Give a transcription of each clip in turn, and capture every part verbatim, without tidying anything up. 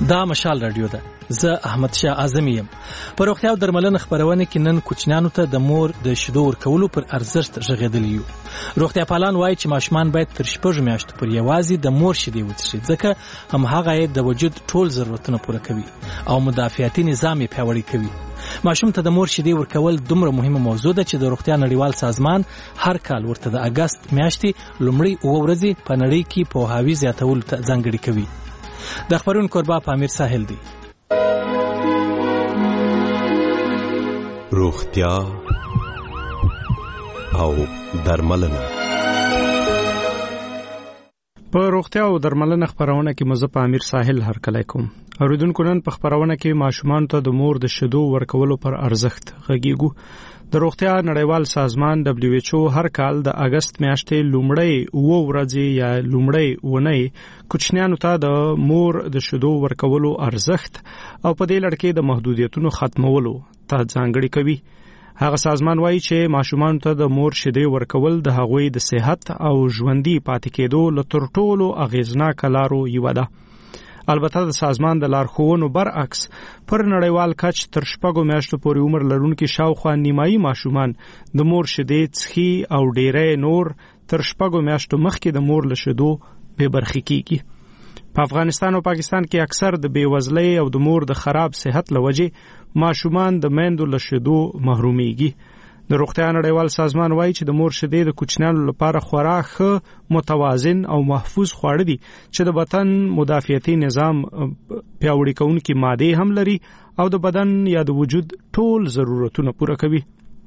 دا مشال رادیو ده. زه احمد شاه اعظمي یم. په روغتیا او درملنه خبرونه کې نن کوچنیانو ته د مور د شیدو ورکولو پر ارزښت ژغېدلی یو. روغتیا پالان وایي چې ماشومان باید تر شپږ میاشتو پورې یوازې د مور شیدې وڅښي، ځکه هماغه یې د وجود ټول ضرورتونه پوره کوي او مدافعتي نظام یې پیاوړی کوي. ماشوم ته د مور شیدې ورکول دومره مهمه موضوع ده چې د روغتیا نړیوال سازمان هر کال ورته د اگست میاشتې لومړۍ اوه ورځې په نړۍ کې پوهاوی زیاتولو ته ځانګړې کوي. د خبرونو کوربه پامیر ساحل دی. روغتیا او درملنه. په روغتیا او درملنه خبرونه کې مزه پامیر ساحل هر کله کوم. اوریدونکو نن په خبرونه کې ماشومان ته د مور د شیدو ورکولو پر ارزښت غږیږو. د روغتیا نړیوال سازمان دبليو ایچ او هر کال د اگست میاشتې لومړۍ اوه ورځې یا لومړۍ اونۍ کوچنیانو ته د مور د شیدو ورکولو ارزښت او په دې لړ کې د محدودیتونو ختمولو ته ځانګړې کوي. هغه سازمان وایي چې ماشومان ته د مور شیدې ورکول د هغوی د صحت او ژوندۍ پاتې کېدو له تر ټولو اغیزناک لارو یوه ده. البته د سازمان د لارښوونو برعکس پر نړیوال کچ تر شپږو میاشتو پورې عمر لرونکي شاوخوا نیمایي ماشومان د مور شیدې څښي او ډیری نور تر شپږو میاشتو مخکې د مور له شیدو بې برخې کیږي. په افغانستان او پاکستان کې اکثر د بېوزلۍ او د مور د خراب صحت له وجې ماشومان د میندو له شیدو محرومیږي. د روغتیا نړیوال سازمان وایي چې د مور شیدې د کوچنیانو لپاره خورا ښه متوازن او محفوظ خواړه دي چې د بدن مدافعتي نظام پیاوړي کوونکي ماده هم لري او د بدن یا د وجود ټول ضرورتونه پوره کوي.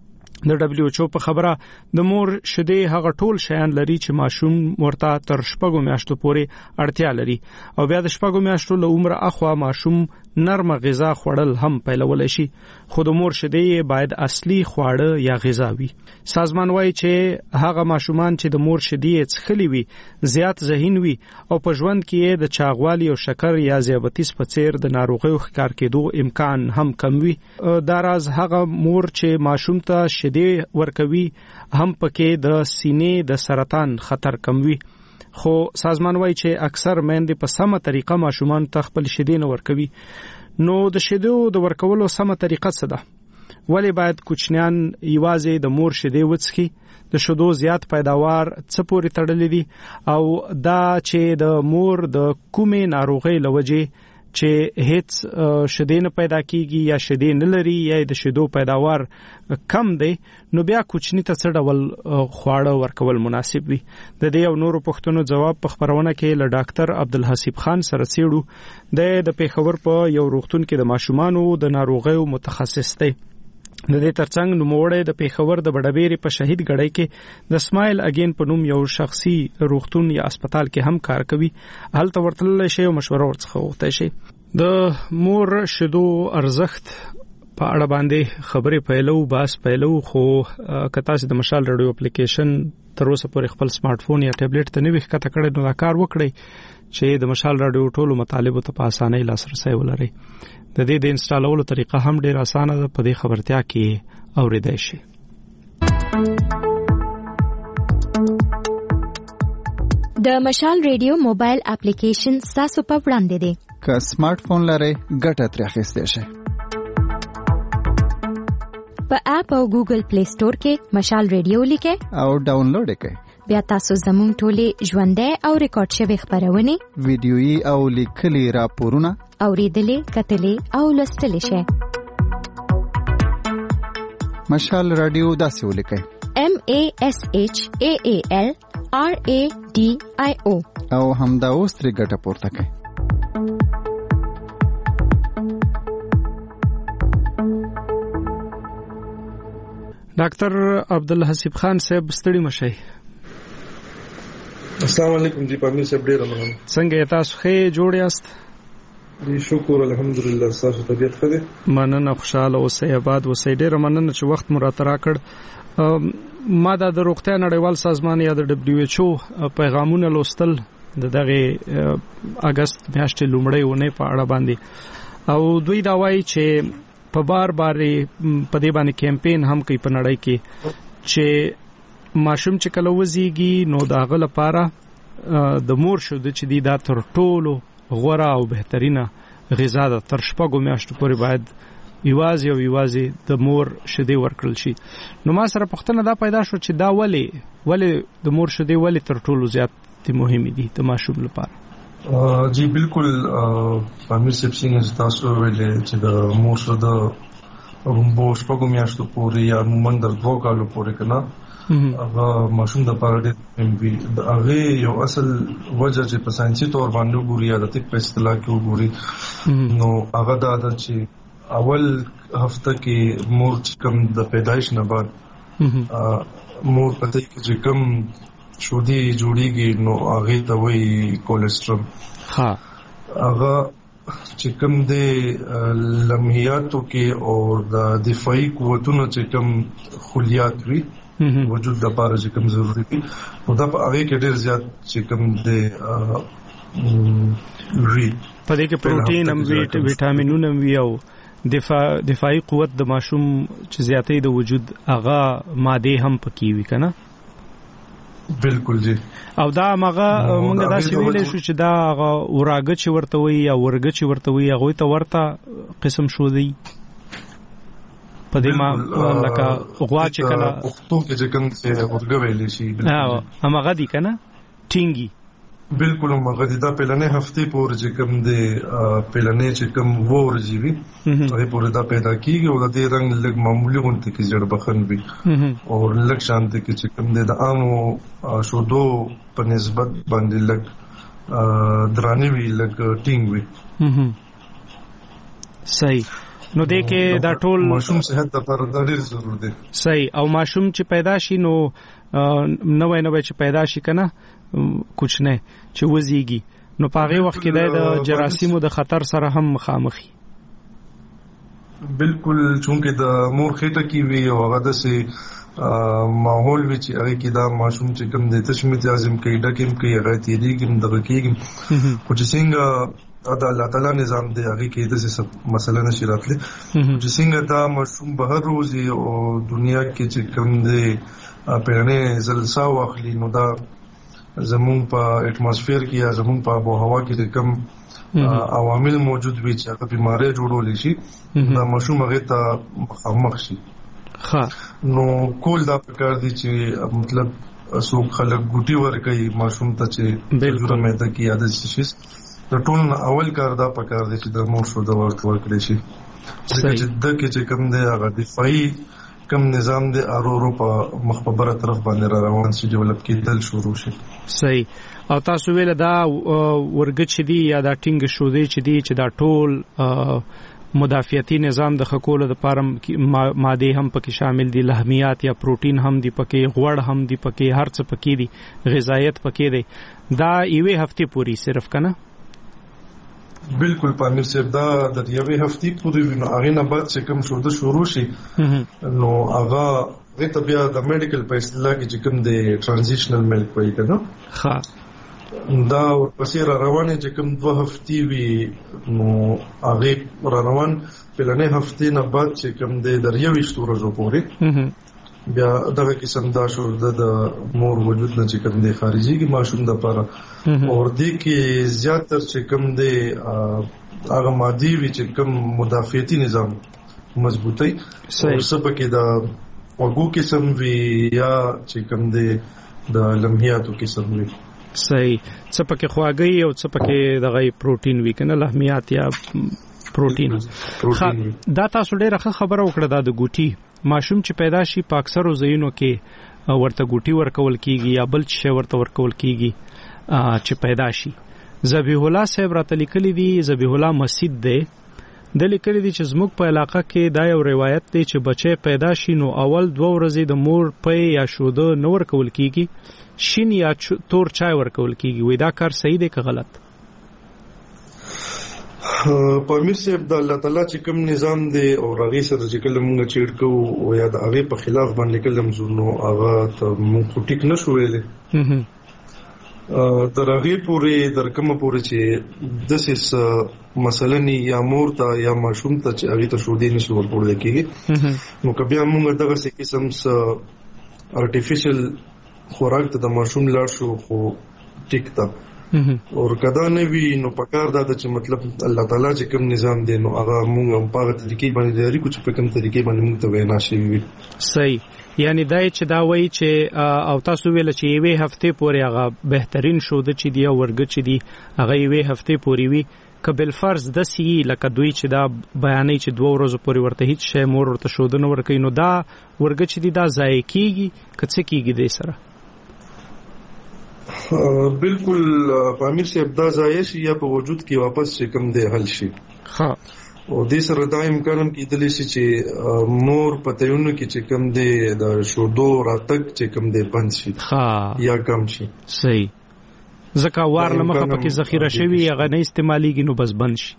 د دبليو ایچ او په خبره د مور شیدې هغه ټول شیان لري چې ماشوم ورته تر شپږو میاشتو پورې اړتیا لري او بیا د شپږو میاشتو له عمره اخوا ماشوم نرمه غذا خوړل هم پیلولی شي، خو د مور شیدې باید اصلي خواړه یا غذا وي. سازمان وایي چې هغه ماشومان چې د مور شیدې څښلې وي زیات ذهین وي او په ژوند کې د چاغوالي او شکر یا ذیابیطس په څیر د ناروغیو ښکار کېدو امکان هم کم وي. دا راز هغه مور چې ماشوم ته شیدې ورکوي هم پکې د سینې د سرطان خطر کم وي. خو سازمان وایي چې اکثر میندې په سمه طریقه ماشومان ته خپل شیدې نه ورکوي. نو د شیدو د ورکولو سمه طریقه څه ده؟ ولې باید کوچنیان یوازې د مور شیدې وڅښي؟ د شیدو زیات پیداوار څه پورې تړلی دي؟ او دا چې د مور د کومې ناروغۍ له وجې چې هیڅ شیدې نه پیدا کیږي یا شیدې نه لري یا د شیدو پیداوار کم دی، نو بیا کوچنی ته څه ډول خواړه ورکول مناسب وي؟ د دې او نورو پوښتنو جواب په خبرونه کې له ډاکټر عبدالحسیب خان سره څېړو. د پېښور په یو روغتون کې د ماشومانو د ناروغیو متخصص دی. د دې ترڅنګ نوموړی د پېښور د بډبېرې په شهید ګړۍ کې د اسماعیل اگین په نوم یو شخصي روغتون یا اسپیټال کې هم کار کوي. هلته ورتللی شي او مشوره ورڅخه وغوښتی شي. د مور شیدو ارزښت په اړه باندې خبرې پیلو باس پیلو خو که تاسو د مشال رادیو اپلیکیشن تر اوسه پورې خپل سمارټ فون یا ټابلیټ ته نه وي ښکته کړی نو دا کار وکړئ چې د مشال رادیو ټولو مطالبو ته په اسانۍ لاسرسی ولرئ. د دې د انسټالولو طریقه هم ډېر اسانه ده، په دې خبرتیا کې اوریدای شي. د مشال ریډیو موبایل اپلیکیشن تاسو په وړاندې دی. که سمارټ فون لرئ ګټه ترې اخیستی شئ. په اپ او ګوګل پلی سٹور کې مشال ریډیو لیکئ او ډاونلوډ کړئ. بیا تاسو زموږ ټولې ژوندۍ او ریکارډ شوې خبرونه ویډیويي او لیکلي راپورونه اوریدلې کتلې او لوستلې شئ. مشال رادیو داسې ولیکئ: M A S H A A L R A D I O او همدا اوس ترې ګټه پورته کړئ. ډاکټر عبدالحسیب خان صاحب ستړي مشئ. السلام علیکم جی پامیر صاحب ډیر مننه. څنګه تاسو ښه جوړ یاست؟ دی شکر الحمدلله. تاسو طبیعت ښه ده؟ مننه، خوشاله اوسئ، آباد اوسئ. ډیر مننه چې وخت مو راته راکړ. ما د روغتیا نړیوال سازمان یا د دبليو ایچ او پیغامونه لوستل د دغه اگست میاشتې لومړۍ اونۍ په اړه باندې، او دوی دا وایي چې په بار بار په دې باندې کمپاین هم کوي په نړۍ کې چې ماشوم چې کله وزيږي نو داغه لپاره د مور شیدې چې دی دا تر ټولو غوره او بهترینه غذا ده تر شپږو میاشتو پورې باید یوازې او یوازې د مور شیدې ورکړل شي. نو ما سره پوښتنه دا پیدا شو چې دا ولې ولې د مور شیدې ولې تر ټولو زیات مهمې دي د ماشوم لپاره؟ جی بالکل امیر صاحب څنګه تاسو ویلې چې د مور شیدې رومبو شپږو میاشتو پورې یا عموما د دوه کالو پورې کنه هغه ماشوم د پاره د هغه یو اصل وجه چې په ساينسي تور باندې ګوري یا د طب په اصطلاح کې ګوري نو هغه دا ده چې اول هفته کې مور چې کوم د پیدایش نه بعد مور پته کې چې کوم شودي جوړیږي نو هغه ته وایي کولېسترول. ها هغه چې کوم د لمحیاتو کې او د دفاعي قوتونو چې کوم خلیات وي وجود د لپاره چې کوم ضروري دي نو دا په هغه کې ډېر زیات چې کوم د وی په دې کې پروتین هم وي وټامینونه هم وي او دفاع دفاعي قوت د ماشوم چې زیاتې د وجود هغه ماده هم پکې وي کنه. بالکل جی. او دا مغه موږ دا سویلې شو چې دا هغه وراګه چې ورته وي یا ورګه چې ورته وي هغه ته ورته قسم شو دی په دې ما لکه غوا چې کله پښتو کې چې کوم څه ورګه ویلې شي ها هغه دي کنه ټینګي. بالکل هغه د پلانې هفته پورې چې کوم د پلانې چې کوم وور جیوي هغه پورې دا پیدا کیږي او د دې رنگ لګ معمولی غونډه کې جوړ بخن وي او لګ شانته کې چې کوم د عامو شودو په نسبت باندې لګ درانه وی لګ ټینګ وي. صحیح. نو دې کې دا ټول ماشوم صحت لپاره ډېر ضروري دی. صحیح. او ماشوم چې پیدا شي نو نوې نوې چې پیدا شي کنه کوچ نه چې وزيږي نو په هغه وخت کې د جراثیمو د خطر سره هم مخامخي. بالکل چونکه د مور خېټه کې وی او هغه د سي ماحول وی چې هغه کې دا ماشوم چې کوم د تشمیت لازم کې ډکم کې هغه تیری کې دغه کې خو چې څنګه دا الله تعالی نظام دی هغه کې د څه مسله نشي راتلی چې څنګه دا ماشوم بهر روزي او دنیا کې چې کوم دی پرنه زلسا واخلي نو دا زمون په اټماسفیر کې یا زمون په آب او هوا کې کوم عوامل موجود وي چې هغه بیماری جوړول شي دا ماشوم هغه ته مخامخ شي. ها نو کول دا پکار دي چې مطلب څوک خلک ګوټي ورکړي ماشوم ته چې بالکل مې ته کې عادت شي د ټول اول کار دا پکار دي چې د مور شو د ورکړي شي چې د کې چې کوم دی هغه دفاعي کم نظام د ارورو په مخبره طرف باندې را روان شي ډیولپ کېدل شروع شي. صحیح. او تاسو ویل دا ورګچ دي یا دا ټینګ شو دی چې دی چې دا ټول مدافعتي نظام د خکولو د پارم ماده هم پکې شامل دي لحمیات یا پروتین هم دي پکې غوړ هم دي پکې هر څه پکې دي غذایت پکې دي دا یوې هفته پوری صرف کنه. بالکل پامیر صاحب دا د یوې هفتې پورې نو هغه نه بعد چې کوم شو د شروع شي نو هغه غته بیا د میډیکل په اصطلاح کې چې کوم د ترانزیشنل ملک وایي کنه. ها دا ورپسې را روانه چې کوم دوه هفتې وي نو هغه را روان پلانې هفتې نه بعد چې کوم د دریوي ورځې پورې بیا دغه قسم دا شو د مور وجود نه چې کوم د خارجي کې ماشوم د لپاره اور دې کې زیاتره چې کوم د هغه مادي وی چې کوم مدافعتي نظام مضبوطی او سبکه د وګو قسم وی یا چې کوم د د لمحیاتو قسم وی. صحیح. سپکه خواږی او سپکه دغه پروتین وی کنه لحمیات یا پروتین. دا تاسو ډیره خبره وکړه دا د ګوټي ماشوم چې پیدا شي په اکثرو ځایونو کې ورته ګوټي ورکول کیږي یا بل څه ورته ورکول کیږي چې پیدا شي. ذبیح الله صاحب راته لیکلي دي ذبیح الله مسجد دی د لیکلي دي چې زموږ په علاقه کې دا یو روایت دی چې بچي پیدا شي نو اول دوه ورځې د مور پي یا شوده نو ورکول کیږي شین یا تور چای ورکول کیږي. وې دا کار صحیح دی که غلط؟ پامیر صاحب د الله تعالی چې کوم نظام دی او هغه سره چې کله موږ چیړ کوو او یا د هغه په خلاف باندې کلم زونو هغه ته موږ ټیک نشو ویلې درغه پورې درکمه پورې چې د سیس مثلا یا مور ته یا ماشوم ته چې هغه ته شو دي نشو ورپورې کېږي نو کبه موږ دغه څه قسم س ارټیفیشل خوراک ته د ماشوم لاړ شو خو ټیک تا او کدا نه وی نو پکار دا چې مطلب الله تعالی چې کوم نظام دی نو هغه موږ هم په هغه طریقې باندې لري کوم په کوم طریقې باندې موږ ته وینا شي وي. صحیح. یعنی دا چې دا وایي چې او تاسو ویل چې یوې هفته پورې هغه بهترین شو د چې دی ورګ چې دی هغه یوې هفته پورې وی کبل فرض د سی لکه دوی چې دا بیانې چې دوه ورځې پورې ورته هیڅ شی مور ورته شودنه ورکې نو دا ورګ چې دی دا ځای کیږي کڅ کیږي د سره بالکل پامیر سے ابدا ځای شي یا په وجود کې واپس چې کم دی حل شي. ها او د سره دا امکان هم کېدلی شي چې مور پتهونه کې چې کم دی د شودو راتګ چې کم دی بند شي ها یا کم شي. صحیح. زکه وار لمخه پکې ذخیره شوی هغه نه استعماليږي نو بس بند شي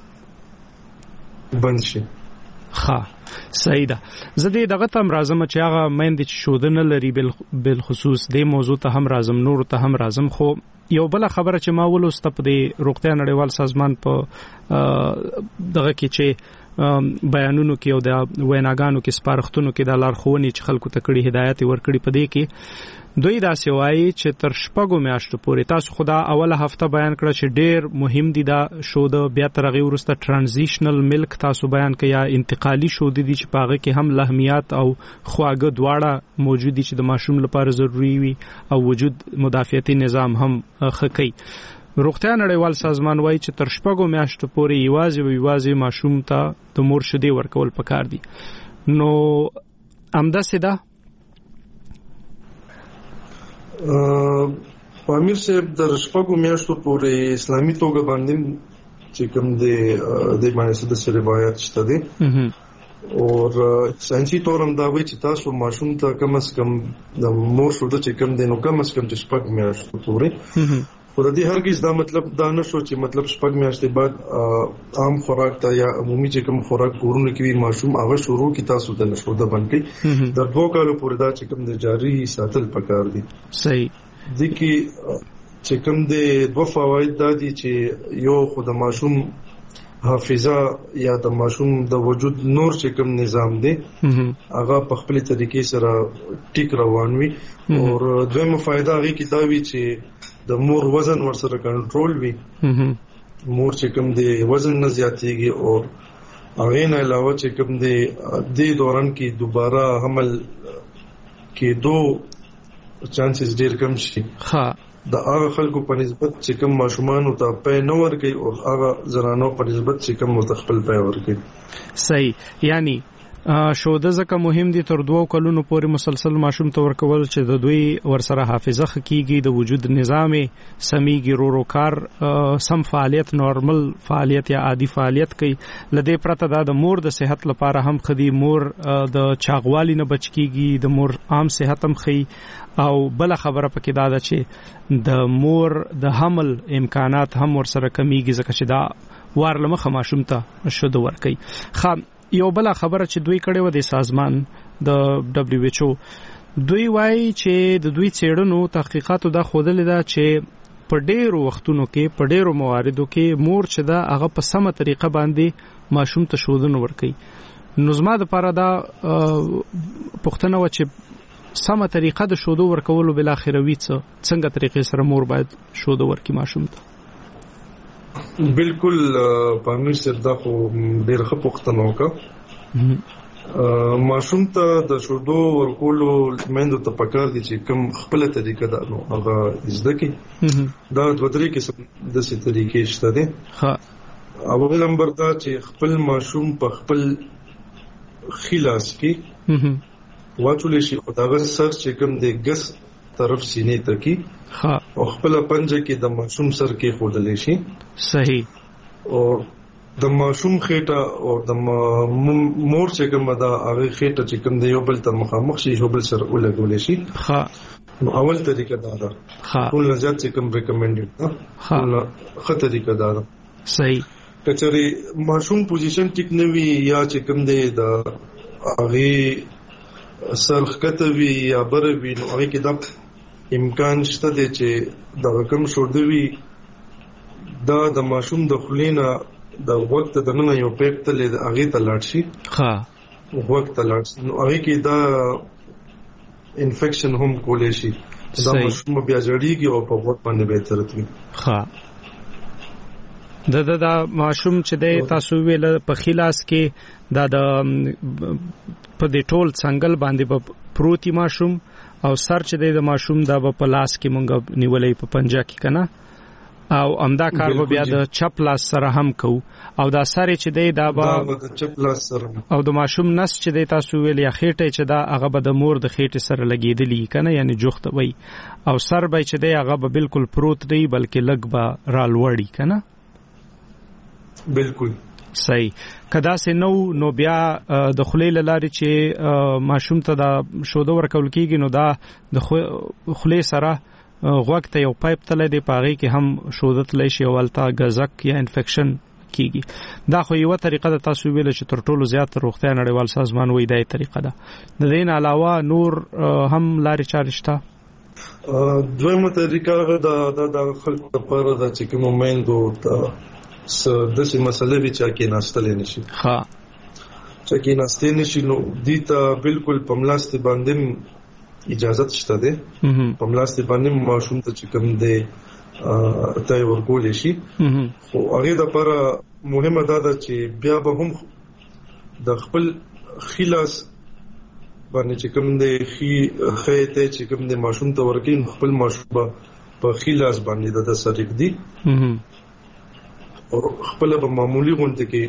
بند شي. ها صحیح ده. زه دغه تم راځم چې هغه مېند چې شودنه لري بل خصوص د موضوع ته هم راځم نور ته هم راځم خو یو بل خبره چې ما ولوست په د روغتیا نړیوال سازمان په دغه کې چې بیانونو کې او د ویناګانو کې سپارښتنو کې د لارښوونې چې خلکو ته کړي هدایت ورکړي په دې کې دوی دا سوای چې تر شپږو میاشتو پورې تاسو خدا اوله هفته بیان کړ چې ډېر مهم دي دا شو د بیا ترغه ورسته ترانزیشنل ملک تاسو بیان کړ یا انتقالي شو دي چې پاغه کې هم لحمیات او خواږه دواړه موجود دي چې د ماشوم لپاره ضروری وي او وجود مدافعتي نظام هم خکې. روغتیا نړیوال سازمان وایي چې تر شپږو میاشتو پورې یوازې یوازې ماشوم ته د مور شیدې ورکول پکار دي. نو امداسه ده پامیر صاحب در شپږو میاشتو پورې اسلامي توګه باندې چې کوم دی د باندې د روایت شته دي او ساينسي تور هم دا وایي چې تاسو ماشوم ته کم از کم د مور شو د چې کوم دی نو کم از کم چې شپږ میاشتو پورې خو د دې هرګز دا مطلب دا نشو چې مطلب شپږ میاشتې بعد عام خوراک ته یا عمومي چې کوم خوراک کورونه کې وي ماشوم هغه شروع کی تاسو د نشو د باندې د دوه کالو پورې دا چې کوم د جاری ساتل پکار دي. صحیح. د کې چې کوم د دوه فواید دا دي چې یو خو د ماشوم حافظه یا د ماشوم د وجود نور چې کوم نظام دی هغه په خپل طریقې سره ټیک روان وي او دویمه فائدہ هغه کې دا وی چې د مور وزن ورسره کنټرول وي مور چې کوم دی وزن نه زیاتېږي او هغه نه علاوه چې کوم دی د دوران کې دوباره حمل کې دو چانسز ډیر کم شي. ها د هغه خلکو په نسبت چې کوم ماشومان او ته په نور کوي او هغه زرانو په نسبت چې کوم متخپل په ور کوي. صحیح. یعنی شو د زکه مهم دي تر دوه کلونو پورې مسلسل ماشوم ته ورکول چې د دوی ورسره حافظه خکېږي د وجود نظام سميږي رورو کار سم فعالیت نورمال فعالیت یا عادي فعالیت کوي. لدې پرته دا د مور د صحت لپاره هم خدي مور د چاغوالي نه بچ کیږي د مور عام صحت هم خي او بل خبره پکې دا ده چې د مور د حمل امکانات هم ورسره کمیږي ځکه چې دا وارلمخه ماشوم ته شود ورکي. خام یو بل خبره چې دوی کړي و د سازمان د دبليو ایچ او دوی وایي چې د دوی څېړنو تحقیقاتو دا خوذل دا چې په ډېرو وختونو کې په ډېرو مواردو کې مور چې دا هغه په سمه طریقه باندې ماشوم ته شودنه ورکي. نو زما د پاره دا پښتنه و چې سمه طریقه د شودو ورکولو بل اخروي څنګه طریقې سره مور باید شودو ورکي ماشوم ته. بالکل پامیر سره دا خو ډېر ښه پوښتنه وکړه. ماشوم ته د شودو ورکولو مېندو ته پکار دي چې کوم خپل طریقه ده نو هغه زده کی دا دوه درې قسم د سې طریقې شته دي. ها اول نمبر دا چې خپل ماشوم په خپل خلاص کې واچول شي او دا سر چې کوم د ګس طرف سینې ته کی ها او خپل پنجه کې د ماشوم سر کې خودلې شي. صحیح. او د ماشوم خېټه او د مور چې کوم دا هغه خېټه چې کوم د یو بل ته مخامخ شي یو بل سره ولګول شي. ها نو اول طریقه دا ده. ها ټول زیات چې کوم ریکمندډ ده. ها ښه طریقه دا ده. صحیح. کچري ماشوم پوزیشن ټیک نه وي یا چې کوم دی د هغه سرخکته وي یا بر وي نو هغه کې دا امکان شته دی چې دا رقم شوردوي دا د ماشوم د خلینا د وخت د نن یو پیپ تل هغه ته لاړ شي. ها وخت ته لاړ شي نو هغه کې دا انفیکشن هم کولې شي دا ماشوم بیا جوړیږي او په وخت باندې به ترتوي. ها د د د ماشوم چې د تاسو ویل په خلاص کې دا د په دې ټول څنګه باندې په پروتي ماشوم او سر چې د ماشوم دا په لاس کې مونږ نیولې په پنجه کې کنه او امدا کار به بیا د چپ لاس سره هم کو او دا سره چې دی دا به د چپ لاس سره او د ماشوم نس چې دی تاسو ویل یا خېټه چې دا هغه به د مور د خېټه سره لګیدلی کنه یعنی جوخت وي او سر به چې دی هغه به بالکل پروت دی بلکې لګ به را لوړی کنه. بالکل صحیح. کدا سه نو نو بیا د خلیل لاري چې ماشوم ته دا شوده ورکول کیږي نو دا د خلی سره غوږ ته یو پایپ تله دی پاغي کې هم شودت لای شي ولتا غزک یا انفیکشن کیږي. دا خو یو طریقه د تاسو ویل چې تر ټولو زیات روغتیا نړیوال سازمان وایي دا طریقه ده. د دین علاوه نور هم لاري چارشته. دویمه طریقه دا د خلکو لپاره د چې کوم مومندو س د څه مسلې وی چې کې ناستلې نشي. ها چې کې ناستې نشي نو دیتا بالکل پملاسته باندې اجازه شته ده. پملاسته باندې ماشوم ته چې کوم دی ته ورکول شي. خو هغه د لپاره مهمه ده چې بیا به هم د خپل خلاص باندې چې کوم دی خي خېته چې کوم دی ماشوم ته ورکین خپل ماشوم په خلاص باندې د سرک دی او خپل په معمولی غونډه کې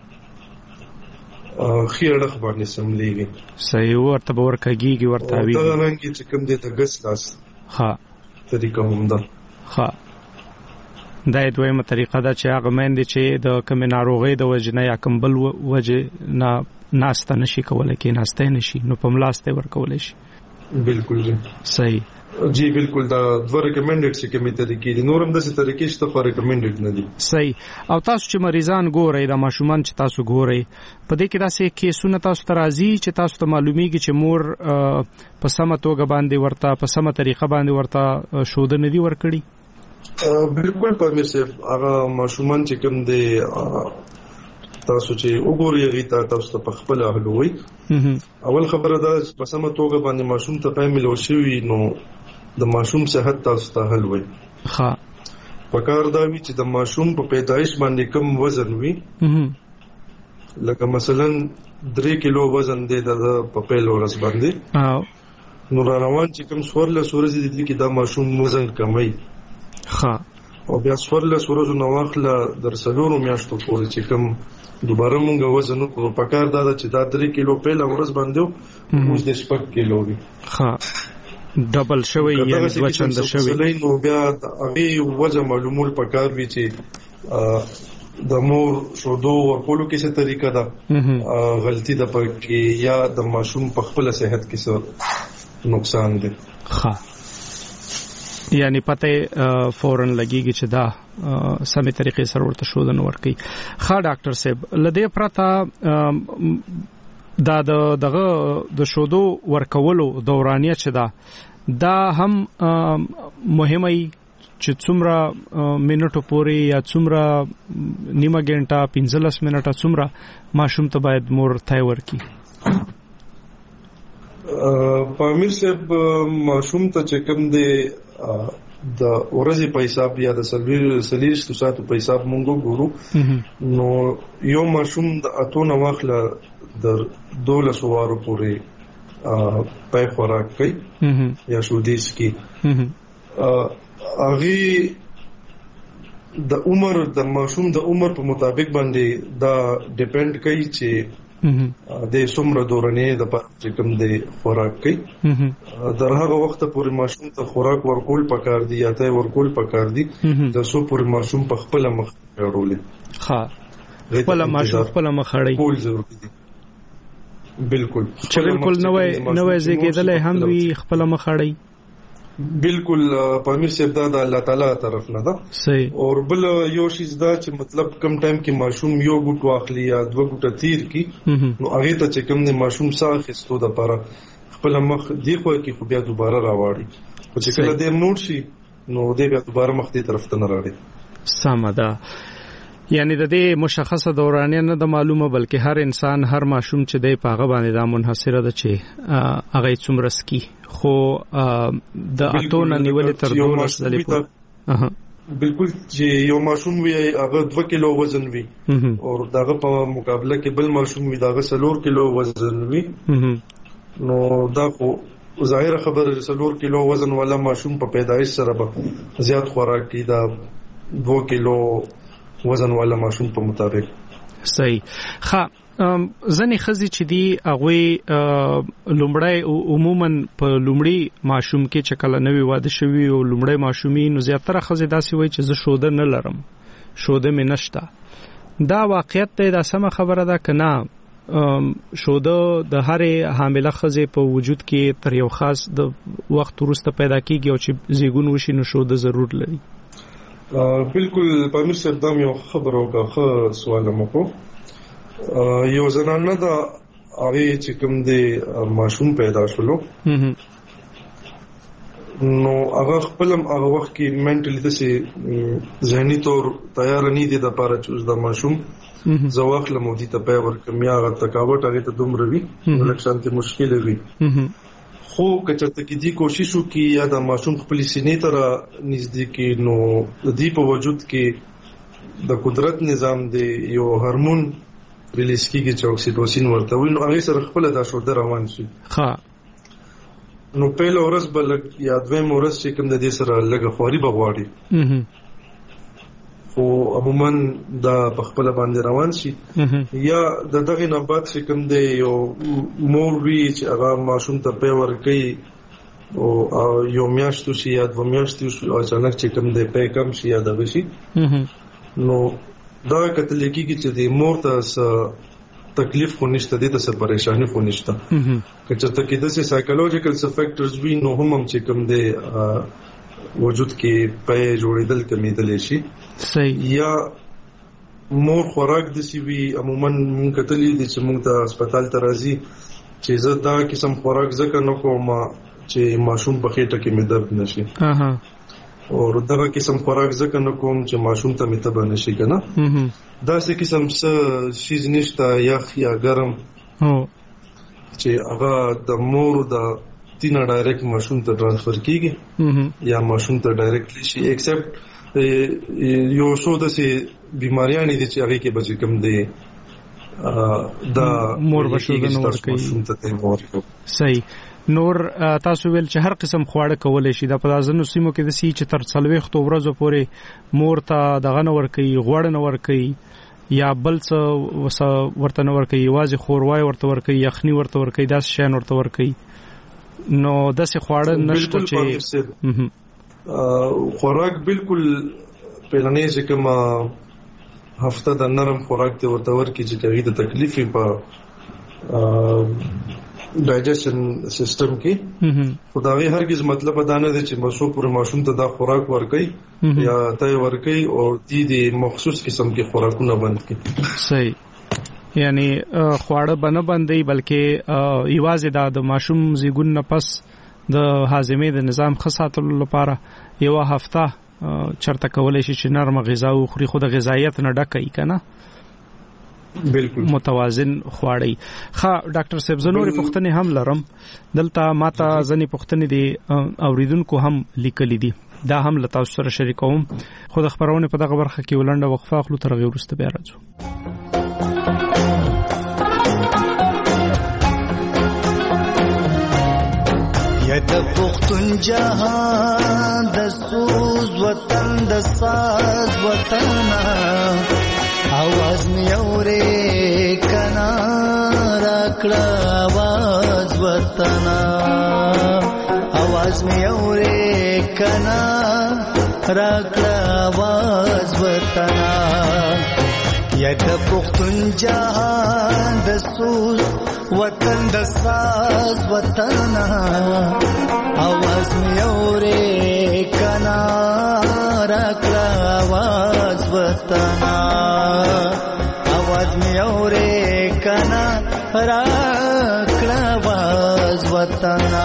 خیرړه باندې سمليږي. صحیح ورته ورکګيږي ورته وی دا رنګ چې کوم دې ته غس لاس. ها طریقه هم ده. ها دا دویمه طریقه ده چې هغه مند چې د کوم ناروغي د وجنه یا کوم بل وجه نه ناسته نشي کولای کې ناسته نشي نو په ملاسته ورکول شي. بالکل صحیح. جی بالکل دا دوه ریکمندډ چې کومې طریقې دي نورم د څه طریقې شته خو ریکمندډ نه دي. صحیح. او تاسو چې مریضان ګورئ د ماشومان چې تاسو ګورئ په دې کې داسې کیسونه تاسو ته راځي چې تاسو ته معلومیږي چې مور په سمه توګه باندې ورته په سمه طریقه باندې ورته شوده نه دی ورکړي. بالکل په میر صاحب هغه ماشومان چې کوم دي تاسو چې وګورئ غیتا تاسو ته خپل اهلوي. اول خبره ده په سمه توګه باندې ماشوم ته پېمل او شوی نو د ماشوم صحت تاسو ته حل وي. ها پکار دا وی چې د ماشوم په پیدایش باندې کم وزن وي. لکه مثلا درې کیلو وزن دی د په پیل ورځ باندې او نو روان چې کم سورله سورزي دي کې دا ماشوم وزن کمای. ها او بیا سورله سورزو نو واخله در سلورو میاشتو پورې چې کم دوباره مونږ وزن په پکار دا چې دا درې کیلو پیل ورځ باندې اوس د شپږ کیلو وي. ها ډبل شوی یا دوه چنده شوی نو بیا هغه وجه معلومول پکار وی چې د مور شودو ورکولو کې څه طریقه ده غلطي ده پکې یا د ماشوم په خپل صحت کې څه نقصان ده. ها یعنی پته فورن لګیږي چې دا سمې طریقې سره ورته شودن ورکي. ښه ډاکټر صاحب لدې پرته دا دغه د شودو ورکولو دورانیه چې دا دا هم مهمه چې څومره منټو پورې یا څومره نیمه غنټه پنځلس منټه څومره ماشوم ته باید مور تای ورکي. پامیر صاحب ماشوم ته چې کوم دی د ورځې په حساب یا د سلویر سلیش ساتو په حساب مونږ ګورو نو یو ماشوم د اتونه واخله در دولس وارو پورې پای خوراک کوي یا شودیس کی هغه د عمر د ماشوم د عمر په مطابق باندې دا ډیپند کوي چې د څومره دورانه د پاتې کوم د خوراک کوي. در هغه وخت پورې ماشوم ته خوراک ورکول پکار دي یا ته ورکول پکار دي د سو پورې ماشوم په خپل مخ وړولې. ها خپل ماشوم خپل مخ اړي کول ضروري دي. بالکل چې بالکل نوې نوې زیږیدلې هم وی خپل مخ اړي. بالکل پامیر صاحب دا د الله تعالی طرف نه ده. صحیح. اور بل یو شی دا چې مطلب کم ټایم کې ماشوم یو ګټ واخلي یا دوه ګټه تیر کی نو هغه ته چې کم نه ماشوم ساه خستو د لپاره خپل مخ دی خو کې خو بیا دوباره راوړي او چې کله دې نوټ شي نو دې بیا دوباره مخ دې طرف ته نه راړي. سم ده. یعنی د دې مشخصه دورانیه نه د معلومه بلکې هر انسان هر ماشوم چې دی پاغه باندې دا منحصره ده چې هغه څومره سکی خو د اتونه نیولې تر دولس ځلې په بالکل چې یو ماشوم وي هغه دوه کیلو وزن وي او داغه په مقابله کې بل ماشوم وي داغه څلور کیلو وزن وي نو دا خو ظاهر خبره څلور کیلو وزن والا ماشوم په پیدایش سره به زیات خوراک کی دا دو کیلو وزن والا ماشوم په مطابق صحیح. ښه ځنې ښځې چې دي هغوی لومړی عموما په لومړي ماشوم کې چې کله نوی واده شوي او لومړی ماشومي نو زیاتره ښځې داسې وایي چې زه شوده نه لرم شوده مې نشته دا واقعیت دی دا سمه خبره ده که نه شوده د هرې حامله ښځې په وجود کې تر یو خاص د وخت وروسته پیدا کیږي او چې زیږون وشي نو شوده ضرور لري؟ بالکل پامیر صاحب دا یو خبر او کا سوال مکو یو زنانه دا هغه چې کوم دی ماشوم پیدا شولو نو هغه خپلم هغه وخت کې منټلی د سي ذهني تور تیار نه دي د پاره چې د ماشوم زواخ له مودي ته په ور کمیا غ تکاوت هغه ته دومره وي لکشان ته مشکل وي خو کچته کې دی کوشش وکي یا د ماشوم خپل سینې ته نږدې کې نو د دې په وجود کې د قدرت نظام دی یو هورمون ریلیز کیږي چې اکسیټوسین ورته وي نو هغه سره خپل د شوده روان شي. ښه نو په لورس بل یا دویم ورځ چې کوم د دې سره لګه خوري بغواړي خو عموما دا په خپل باندې روان شي یا د دغه نه بعد چې کوم دی یو مور وی چې هغه ماشوم ته په ور کوي او یو میاشتو شي یا دوه میاشتو شي او اچانک چې کوم دی په کم شي یا دغه شي نو دا کتل کېږي چې د مور ته تکلیف خو نشته دي ته څه پریشانی خو نشته که چېرته کې د سایکولوژیکل څه فیکټرز وي نو هم چې کوم دی وجود کې پې جوړېدل کمیدل شي. صحیح. یا مور خوراک د سی وی عموما مونږ کتلې دي چې مونږ ته هسپتال ته راځي چې زه دا قسم خوراک ځکه نه کوم چې ماشوم په خېټه کې مې درد نشي اها او دا قسم خوراک ځکه نه کوم چې ماشوم ته مې تبه نشي کنه دا څه قسم څه شیز نشته یخ یا ګرم هو چې هغه د مور د تینا ډایرکټ ماشوم ته ټرانسفر کیږي یا ماشوم ته ډایرکټلی شي ایکسپټ یو څو د سي بیماریاں دي چې هغه کې بچ کم دي دا مور بشودنه ورکوي. صحیح. نور تاسو ویل چې هر قسم خواړه کولای شي دا په ځینو سیمو کې د سی چې تر څلويخت ورځې پورې مور ته دغه نه ورکوي غوړ نه ورکوي یا بل څه ورته نه ورکوي یوازې خوروای ورته ورکوي یخني ورته ورکوي داس شین ورته ورکوي نو داسې خواړه نشته چې خوراک بالکل پهلنې چې کومه هفته د نرم خوراک ته ورته ورکړي چې دغه د تکلیفې په ډایجیشن سیستم کې خدای هرگز مطلب دا نه دی چې مسو پر ماشوم ته دا خوراک ورکړي یا ته ورکړي او دې د مخصوص قسم کې خوراکونه بند کړي. صحیح. یعنی خواړه بنه بندي بلکې ایوازه د ماشوم زیګون نه پس د هاضمې د نظام خاصاتلو لپاره یو هفته چرته کولای شي چې نرمه غذا او خوري خو د غذایت نه ډکې کنه بالکل متوازن خواړی. ښه ډاکټر صاحب زنوري پښتنې هم لرم دلته ماته ځنی پښتنې دي اوریدونکو هم لیکلي دي دا هم له تاسو سره شریکوم خو د خبرونه په دغه برخه کې ولنډه وقفه اخلو تر غوړ وروسته بیا راځو. یا د پښتون جهان د سوز وطن د ساز وطن आवाज می اورې کنا راکړه आवाज وطن आवाज می اورې کنا راکړه आवाज وطن یا د پښتون جهان د سوز وطن د ساز وطن आवाज می اورې کنا راکړه आवाज وطن आवाज می اورې کنا راکړه आवाज وطن.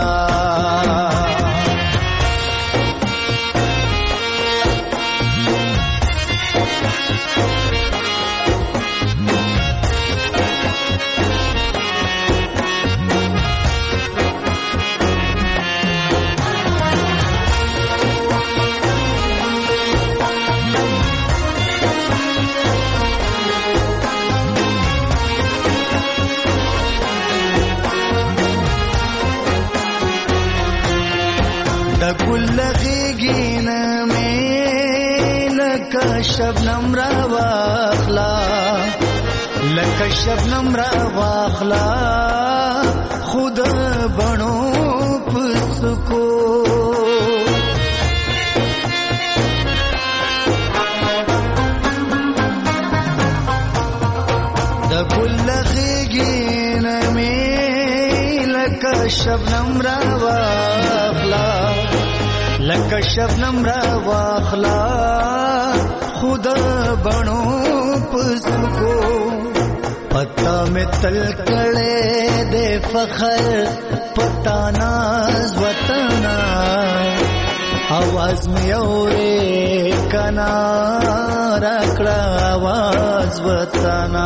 شبنم را واخلا لکه شبنم را واخلا خود بڼو پسکو د ګل غېږې نه مې لکه شبنم را واخلا لکه شبنم را واخلا خود بڼو پسکو پتا میں تل کڑے دے فخر پتا ناز وطنا آواز میں اورے کنا رکڑا آواز وطنا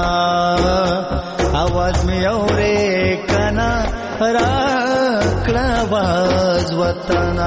آواز میں اورے کنا رکڑا آواز وطنا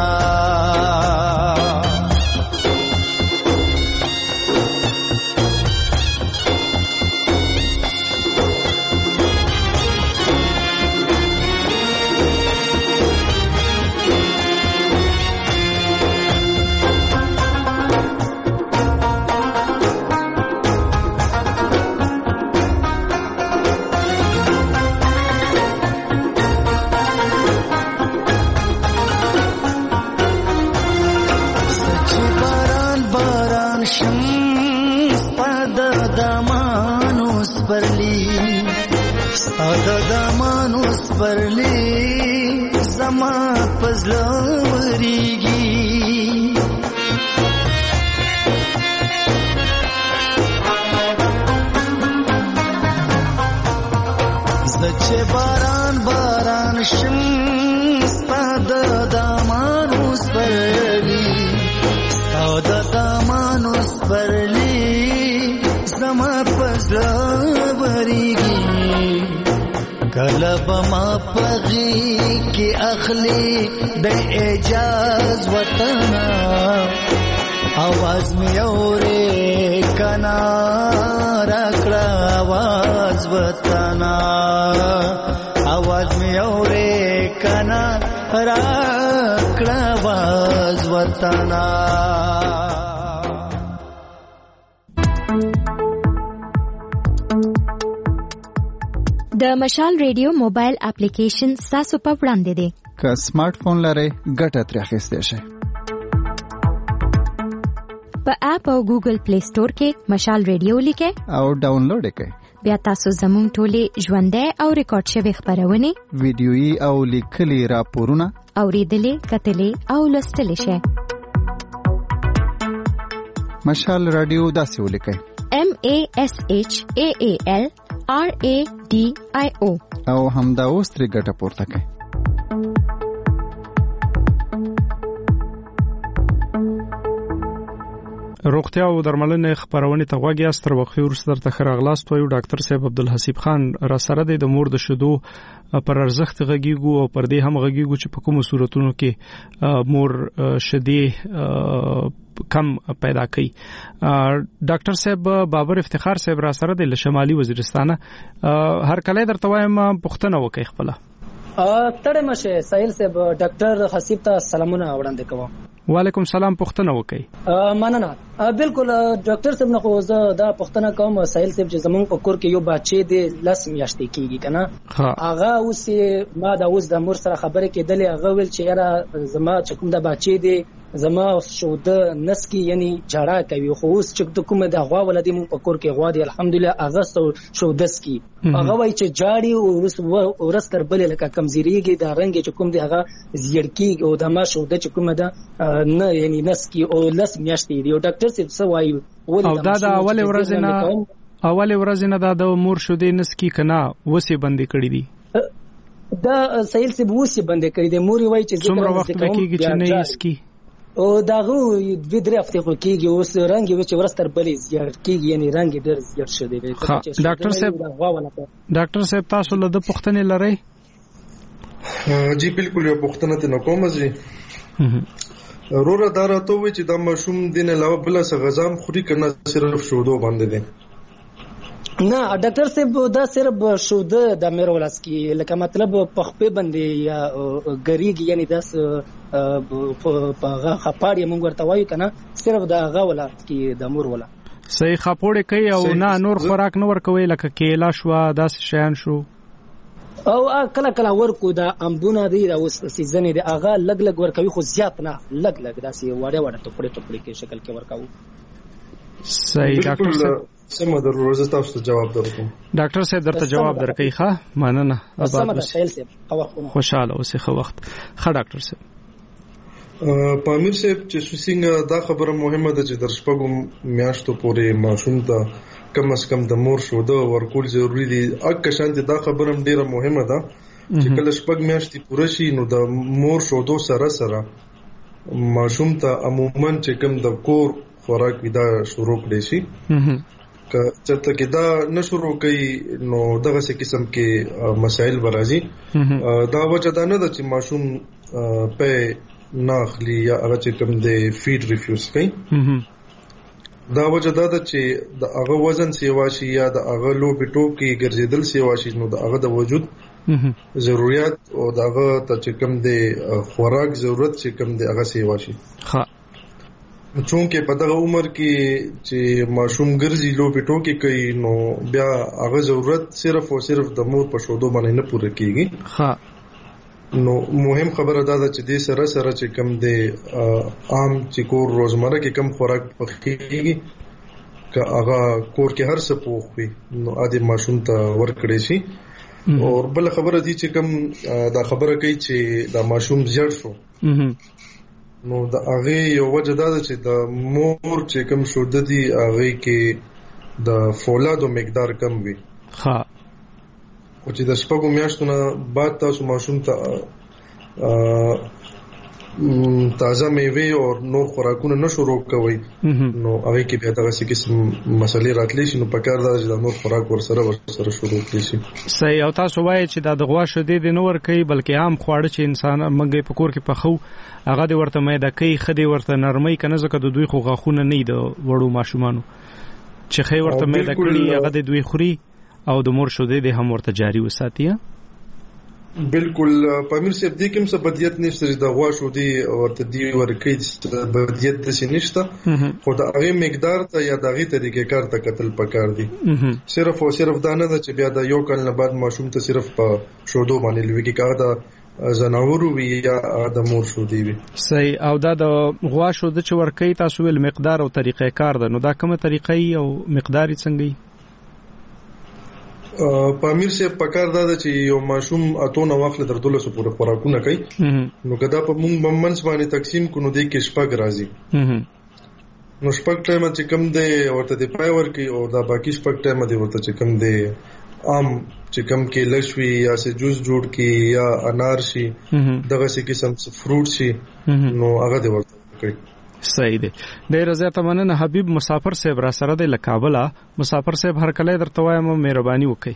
دمانوس برلی زما پزلوریگی زچه باران باران شم سپاد دمانوس برلی سپاد دمانوس برلی زما پزلوریگی کلب ما پغی کی اخلی د اعجاز وطنا آواز می اورے کنا رکڑا آواز وطنا آواز می اورے کنا رکڑا آواز وطنا د مشال ریډیو موبایل اپلیکیشن تاسو په وړاندې دی. که سمارټ فون لرئ ګټه ترې اخیستی شئ. په اپ او ګوګل پلی سٹور کې مشال ریډیو لیکئ او ډاونلوډ یې کړئ. بیا تاسو زموږ ټولې ژوندۍ او ریکارډ شوي خپرونې ویډیويي او لیکلي راپورونه اورېدلې کتلې او لوستلی شئ. مشال رادیو داسې ولیکئ: M A S H A A L R A D I O او همدا اوس ترې ګټه پورته کړئ. روغتیا او درملنې خبرونه ته غوږی است. تر وخت وروسته درته ښه راغلاست وایو. ډاکټر صاحب عبدالحسیب خان را سره د مور د شیدو پر ارزښت غږیږو او پر دې هم غږیږو چې په کومو صورتونو کې مور شیدې کم پیدا کوي. ډاکټر صاحب بابر افتخار صاحب را سره د شمالي وزیرستانه هر کله درته وایم پښتنه وکي خپل تړه مشه سایل صاحب ډاکټر حسیب ته سلامونه وړاندې کوم. وعلیکم سلام. پښتنه وکي. مننه. بالکل ډاکټر صاحب نو زه دا پښتنه کوم سایل صاحب چې زمونږ په کور کې یو بچی دی لس میاشتې کېږي کنه هغه اوس ما دا اوس د مور سره خبرې کېدلې هغه ویل چې یاره زما چې کوم دا بچی دی زما شوده نسکی یعنی جړه کوي خو اوس چې د کومه د غوا ولدي مون په کور کې غوا دی الحمدلله هغه شوده سکی هغه وای چې جاړي او اوس ورس تر بل لکه کمزيريږي دا رنګ چې کوم دی هغه زیړکی او د ما شوده چې کومه ده نه یعنی نسکی او لس میاشتې دی او ډاکټر صاحب څه وایي او دا د اول ورځ نه اول ورځ نه دا د مور شوده نسکی کنا وسی بندي کړی دي دا سایل سی بوسی بندي کړی دي مور وای چې څومره وخت کېږي چې نه اسکی او داغه دوی درې هفته خو کېږي اوس رنګ یې چې ورستر بلې زیات کېږي یعنی رنګ ډېر زیات شوی دی. ډاکټر صاحب ډاکټر صاحب تاسو له د پښتنې لرئ؟ جی بالکل یو پښتنه ته نو کوم زی رورا دارا ته وی چې دا مشوم دین علاوه بل څه غزام خوري کنه صرف شودو باندې دي. نه ډاکټر صاحب دا صرف شوده د مېرو لاس کې لکه مطلب په خپې باندې یا ګریږي یعنی داس په خپاړې مونږ ورته وایو کنه صرف دا غا ولا کې د مور ولا صحیح خاپوړې کوي او نه نور خوراک نه ورکوي لکه کیلا شو داسې شیان شو او کله کله ورکو دا امبونه دی دا اوس سیزن دی هغه لګ لګ ورکوي خو زیات نه لګ لګ داسې وړه وړه ټوکړي ټوکړي کې شکل کې ورکاو صحیح ډاکټر صاحب سم درو روزه تاسو ته جواب درکوم ډاکټر صاحب درته جواب درکې ښه مننه سم ده خیال صاحب خوشاله اوسې خو وخت ښه ډاکټر صاحب پامیر صاحب چې څنګه دا خبره مهمه ده چې در شپږو میاشتو پورې ماشوم ته کم از کم د مور شوده ورکول ضروری دي اګه شانتي دا خبره ډیره مهمه ده چې کله شپږ میاشتې پوره شي نو د مور شودو سره سره ماشوم ته عموما چې کم د کور خوراک ودا شروع کړي شي که چېرته کې دا نشورو کوي نو دغه څه قسم کې مسائل برازي دا وجه دا نه ده چې ماشوم په ناخلی یا هغه چې کوم د فیډ ریفیوز کوي دا وجه دا ده چې د هغه وزن سیوا شي یا د هغه لوبې ټوکې ګرځېدل سیوا شي نو د هغه د وجود ضرورت او د هغه ته چې کوم د خوراک ضرورت چې کوم د هغه سیوا شي ها چونکه په دغه عمر کې چې ماشوم ګرځي لوبې ټوکې کوي نو بیا هغه ضرورت صرف او صرف د مور په شودو باندې نه پوره کیږي ها نو مهم خبره دا ده چې د سره سره چې کم د عام چې کور روزمره کې کم خوراک پخېږي که هغه کور کې هر څه پوخ وي نو عادي ماشوم ته ورکړي شي او بل خبره دي چې کم دا خبره کوي چې دا ماشوم زیات شو نو دا هغه یو وجه دا ده چې د مور چې کم شو د دي هغه کې د فولادو مقدار کم وي ها او چې د شپږو میاشتو نه بعد تاسو ماشوم ته تازه میوه او نور خوراکونه نشورو کوي نو هغه کې بیا دغه څه قسم مسلې راتلی شي نو پکار دا چې د نور خوراک ورسره ورسره شروع کړي شي صحیح او تاسو وایي چې دا د غوا شیدې د نور کوي بلکې عام خواړه چې انسان مګي په کور کې پخو هغه د ورته مېده کوي خدي ورته نرمي کنه ځکه د دوی خو غاخونه نه د وړو ماشومانو چې خې ورته مېده کړي هغه د دوی خوري او د مور شودې د هم ورته جاری وساتي بالکل پامیر صاحب دې کوم څه بدیت نشته چې د غوا شودې ورته دی ورکې بدیت د نشته خو د هغه مقدار ته یا د هغه طریقې کار ته قتل پکار دي صرف او صرف دا نه چې بیا د یو کال نه بعد ماشوم ته صرف په شودو باندې لوي کې کار دا زناورو وی یا د مور شودې وي صحیح او دا د غوا شودې چې ورکې تاسو ول مقدار او طریقې کار ده نو دا کومه طریقې او مقدار څنګه پامیر سے پکار دا چې یو ماشوم اتونه واخله در دولسو پورې خوراکونه کوي نو کدا په مونږ بمنس باندې تقسیم کونو دی کې شپږ راځي نو شپږ ټایم چې کم دی ورته دی پایور کې او دا باقی شپږ ټایم دی ورته چې کم دی عام چې کم کې لښوي یا سه جوس جوړ کې یا انار شي دغه څه قسم فروټ شي نو هغه دی ورته کوي صحیح دی ډیر زیاته مننه حبیب مسافر صاحب را سره دی لکابل مسافر صاحب هر کله درته وایم مهرباني وکړئ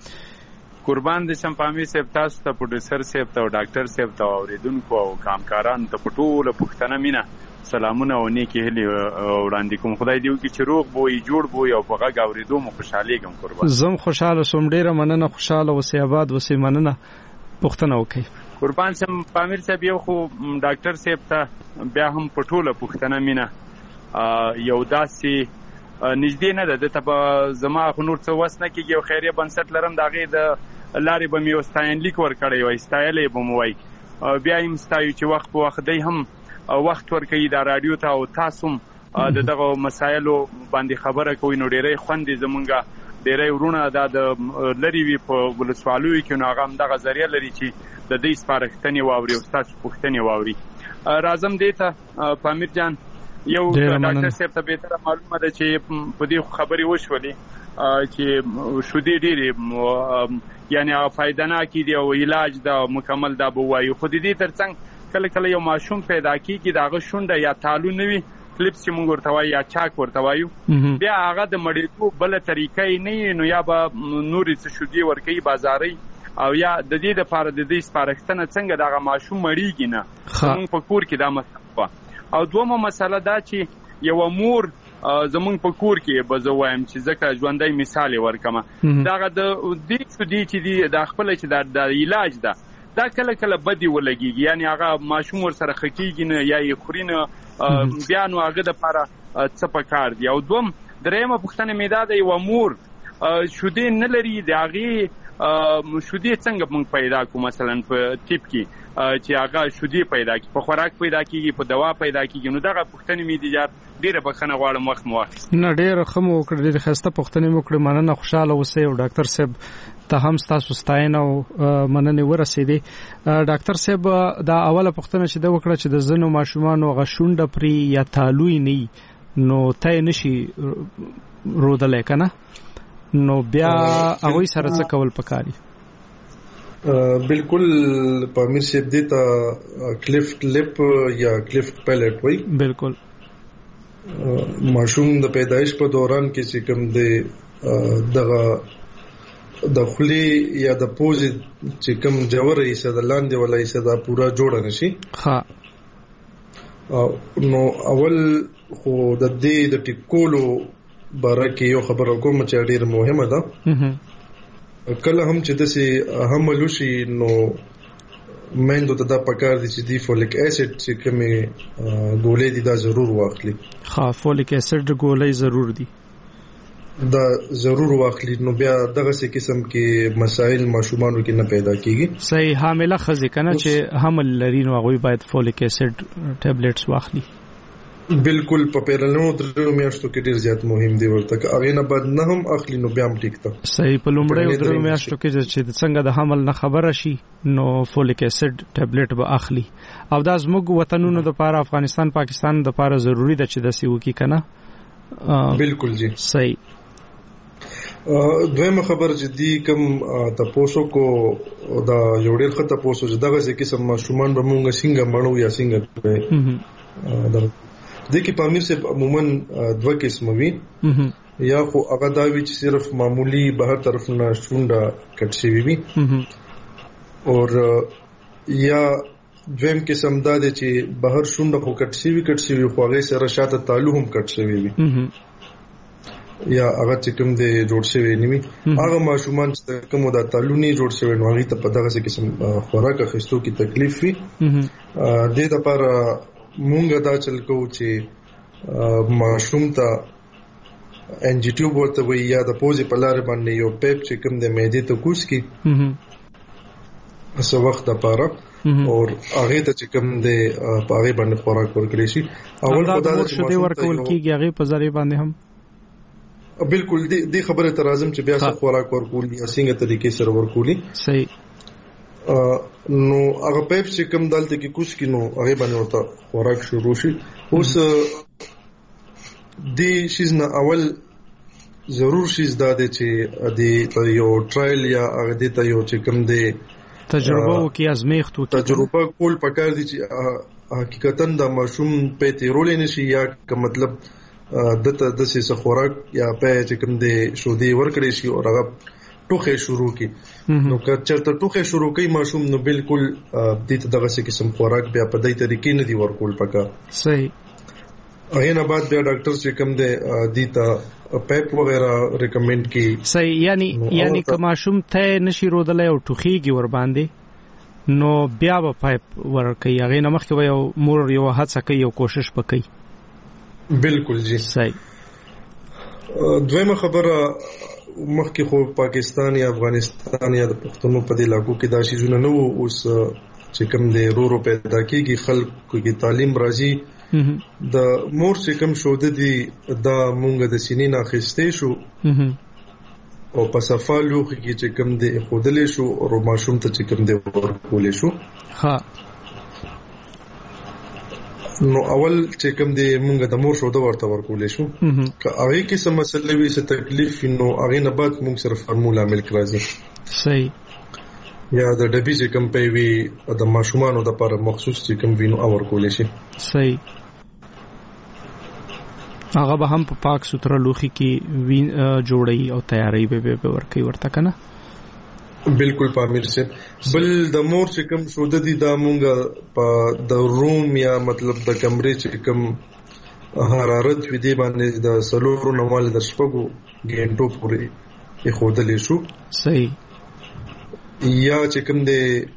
قربان دي شم پامي صاحب تاسو ته پروډوسر صاحب ته ډاکټر صاحب ته اوریدونکو او کامکاران ته پټوله پښتنه مینا سلامونه او نیکی هلي وړاندې کوم خدای دې وکړي چې روغ بوې جوړ بوې او په غږ اوریدو مو خوشالي کوم قربان زم خوشاله سوم ډیره مننه خوشاله اوسې آباد اوسې مننه پښتنه وکړئ قربان شم پامیر صاحب یو خو ډاکټر صاحب ته بیا هم پټوله پښتنه مینا یو داسي نږدې نه ده د ته زما خو نور څه وس نه کېږي او خیریه بنسټ لرم د هغې د لارې به مې یو ستاینلیک ورکړی وای ستایلی به مو وای بیا یې ستایو چې وخت په وخت دی هم وخت ورکوي دا راډیو ته او تاسو هم د دغه مسایلو باندې خبره کوئ نو ډېری خوند یې زمونږ ډېری ورونه دا د لرې وي په ولسوالیو کې نو هغه همدغه ذریعه لري چې د دوی سپارښتنې واوري او ستاسو پوښتنې واوري راځم دې ته پامیر جان یو ډاکټر صاحب ته بهتره معلومه ده چې په دې خبرې وشولې چې شودې ډېرې یعنی فایدهناکې دي او علاج دا مکمل دا به وایو خو د دې ترڅنګ کله کله یو ماشوم پیدا کېږي د هغه شونډه یا تالو نه وي کلیپس چې مونږ ورته وایو یا چاک ورته وایو بیا هغه د مړېدو بله طریقه یې نه وي نو یا به نورې څه شودې ورکوي بازارۍ او یا د دې دپاره د دې سپارښتنه څنګه دغه ماشوم مړېږي نه زمونږ په کور کې دا مسله وه او دومره مسله دا چې یو مور زمونږ په کور کې به زه وایم چې ځکه ژوندی مثال یې ورکمه دغه د دې شودې چې دي دا خپله چې د علاج ده دا کله کله بدې ولګېږي یعنی هغه ماشوم ورسره ښه کېږي نه یا یې خوري نه بیا نو هغه دپاره څه پکار دي او دوم درېمه پوښتنه مې دا ده یوه مور شیدې نه لري د هغې شیدې څنګه موږ پیدا کړو مثلا په طب کې چې هغه شیدې پیدا کړي په خوراک پیدا کېږي په دوا پیدا کېږي نو دغه پوښتنې مې دي یار ډېره بخښنه غواړم وخت مو واخیست نه ډېره ښه مو وکړه ډېرې ښایسته پوښتنې مو وکړې مننه خوشحاله اوسئ او ډاکټر صاحب ته هم ستاسو ستاینه او مننې ورسېدې ډاکټر صاحب دا اوله پوښتنه چې ده وکړه چې د ځینو ماشومانو هغه شونډه پرې یا تالوی نه نو تی نشي رودلی که نه نو بیا هغوی سره څه کول پکار دي بالکل پامیر صاحب دې ته کلیفټ لپ یا کلیفټ پیلټ وایي بالکل ماشوم د پیدایش په دوران کې چې کوم دی دغه د خولې یا د پوزې چې کوم جوړه یې د لاندې ولا یې دا پورا جوړه نشي ها نو اول خو د دې د ټیکولو باره کې یو خبره کوم چې ډېر مهمه ده کله هم چې داسې حمل وشي نو میندو ته دا پکار دي چې دی فولیک ایسډ چې کومې ګولۍ دي دا ضرور واخلي ها فولیک ایسډ ګولۍ ضرور دي دا ضرور واخلي نو بیا دغه قسم کې مسائل ماشومانو کې نه پیدا کیږي صحیح حامله ښځې کنه چې حمل لري نو هغوی باید فولیک ایسډ ټابلیټس واخلي بالکل په پیرلنو درو میاشتو کې ډیر زیات مهم دی ورته هغه نه بعد نه هم اخلي نو بیا هم ټیک ته صحیح په لومړی درو میاشتو کې چې څنګه د حمل نه خبره شي نو فولیک ایسډ ټابلیټ به اخلي او دا زموږ وطنونو د پاره افغانستان پاکستان د پاره ضروری ده چې داسې وکړي کنه بالکل جی صحیح دویمه خبر چې دی کوم تاسو کو دا یو ډیر ښه تاسو چې دغه ځکه چې ماشومان به مونږ څنګه مړو یا څنګه دا د کې پامیر سے عموما دوه قسم وي یا خو هغه دا وی چې صرف معمولی بهر طرف نه شونډه کټ شوی وي او یا دویم قسم دا دی چې بهر شونډه خو کټ شوی کټ شوی خو هغه سره شاته تالو هم کټ شوی وي یا هغه چې کوم دی جوړ شوی نیمي هغه ماشومان چې کوم دا تالو نه جوړ شوی نو هغه ته په دغه قسم خوراک اخیستو کې تکلیف وي د دې لپاره مونږ دا چل کو چې ماشوم ته انجی ټیوب ورته وي یا د پوزې په لارې باندې یو پیپ چې کوم د معدې ته کوس کی څه وخت لپاره او هغه ته چې کوم د هغه باندې خوراک ورکړي شي اول په دا چې ورکول کیږي هغه په ذریعہ باندې هم بالکل دې خبره تر اعظم چې بیا څه خوراک ورکول یا څنګه طریقې سره ورکولي صحیح نو هغه پیپ چې کوم دلته کې کوس کینو هغه باندې ورته خوراک شروع شي اوس دې شیز نه اول ضرور شیز دا دی چې د یو ټرایل یا هغه دې ته یو چې کوم دی تجربه وکي ازمیخت وکي تجربه کول پکار دي چې حقیقتا د ماشوم په تیرول نه شي یا کوم مطلب دته د سې خوراک یا په چې کوم دی شودي ورکړي شي او هغه ټوخه شروع کی نو که چرته ټوخه شروع کوي ماشوم نو بالکل د دې دغه څه قسم خوراک بیا په دای طریقې نه دی ورکول پکا صحیح هغه نه بعد بیا ډاکټر چې کوم دی دیتا پیپ وغیرہ ریکمند کی صحیح یعنی یعنی که ماشوم ته نشي رودلای او ټوخیږي ور باندې نو بیا به پیپ ورکوي هغه نه مخکې یو مور یو هڅه کوي او کوشش وکړي بالکل جی صحیح دویمه خبره مخکې خو پاکستان یا افغانستان یا د پښتنو په دې علاقو کې دا شیزونه نه وو اوس چې کوم د رورو پیدا کېږي خلکو کې تعلیم راځي د مور چې کوم شوده دي دا مونږ د سینې نه اخیستې شو او په صفالو کې چې کوم د خودلې شو او ماشوم ته چې کوم د ورکولې شو ها نو اول چې کوم دی مونږ د مور شوده ورته ورکولې شو که هغه کې څه مسله وي څه تکلیف نو هغه نه بعد مونږ سره فارمولا ملک راځي صحیح یا د ډبي چې کوم پی وي د ماشومانو د لپاره مخصوص چې کوم وینو اور کولې شي صحیح هغه به هم په پاک ستر لوخي کې وین جوړي او تیاری به به ورکي ورته کنه بالکل پامیر سے بل د مور چې کوم شوده دي دا مونږه په د روم یا مطلب د کمرې چې کوم حرارت وي دی باندې د سلورو نومال د شپږو غنټو پورې خودلې شو صحیح یا چې کوم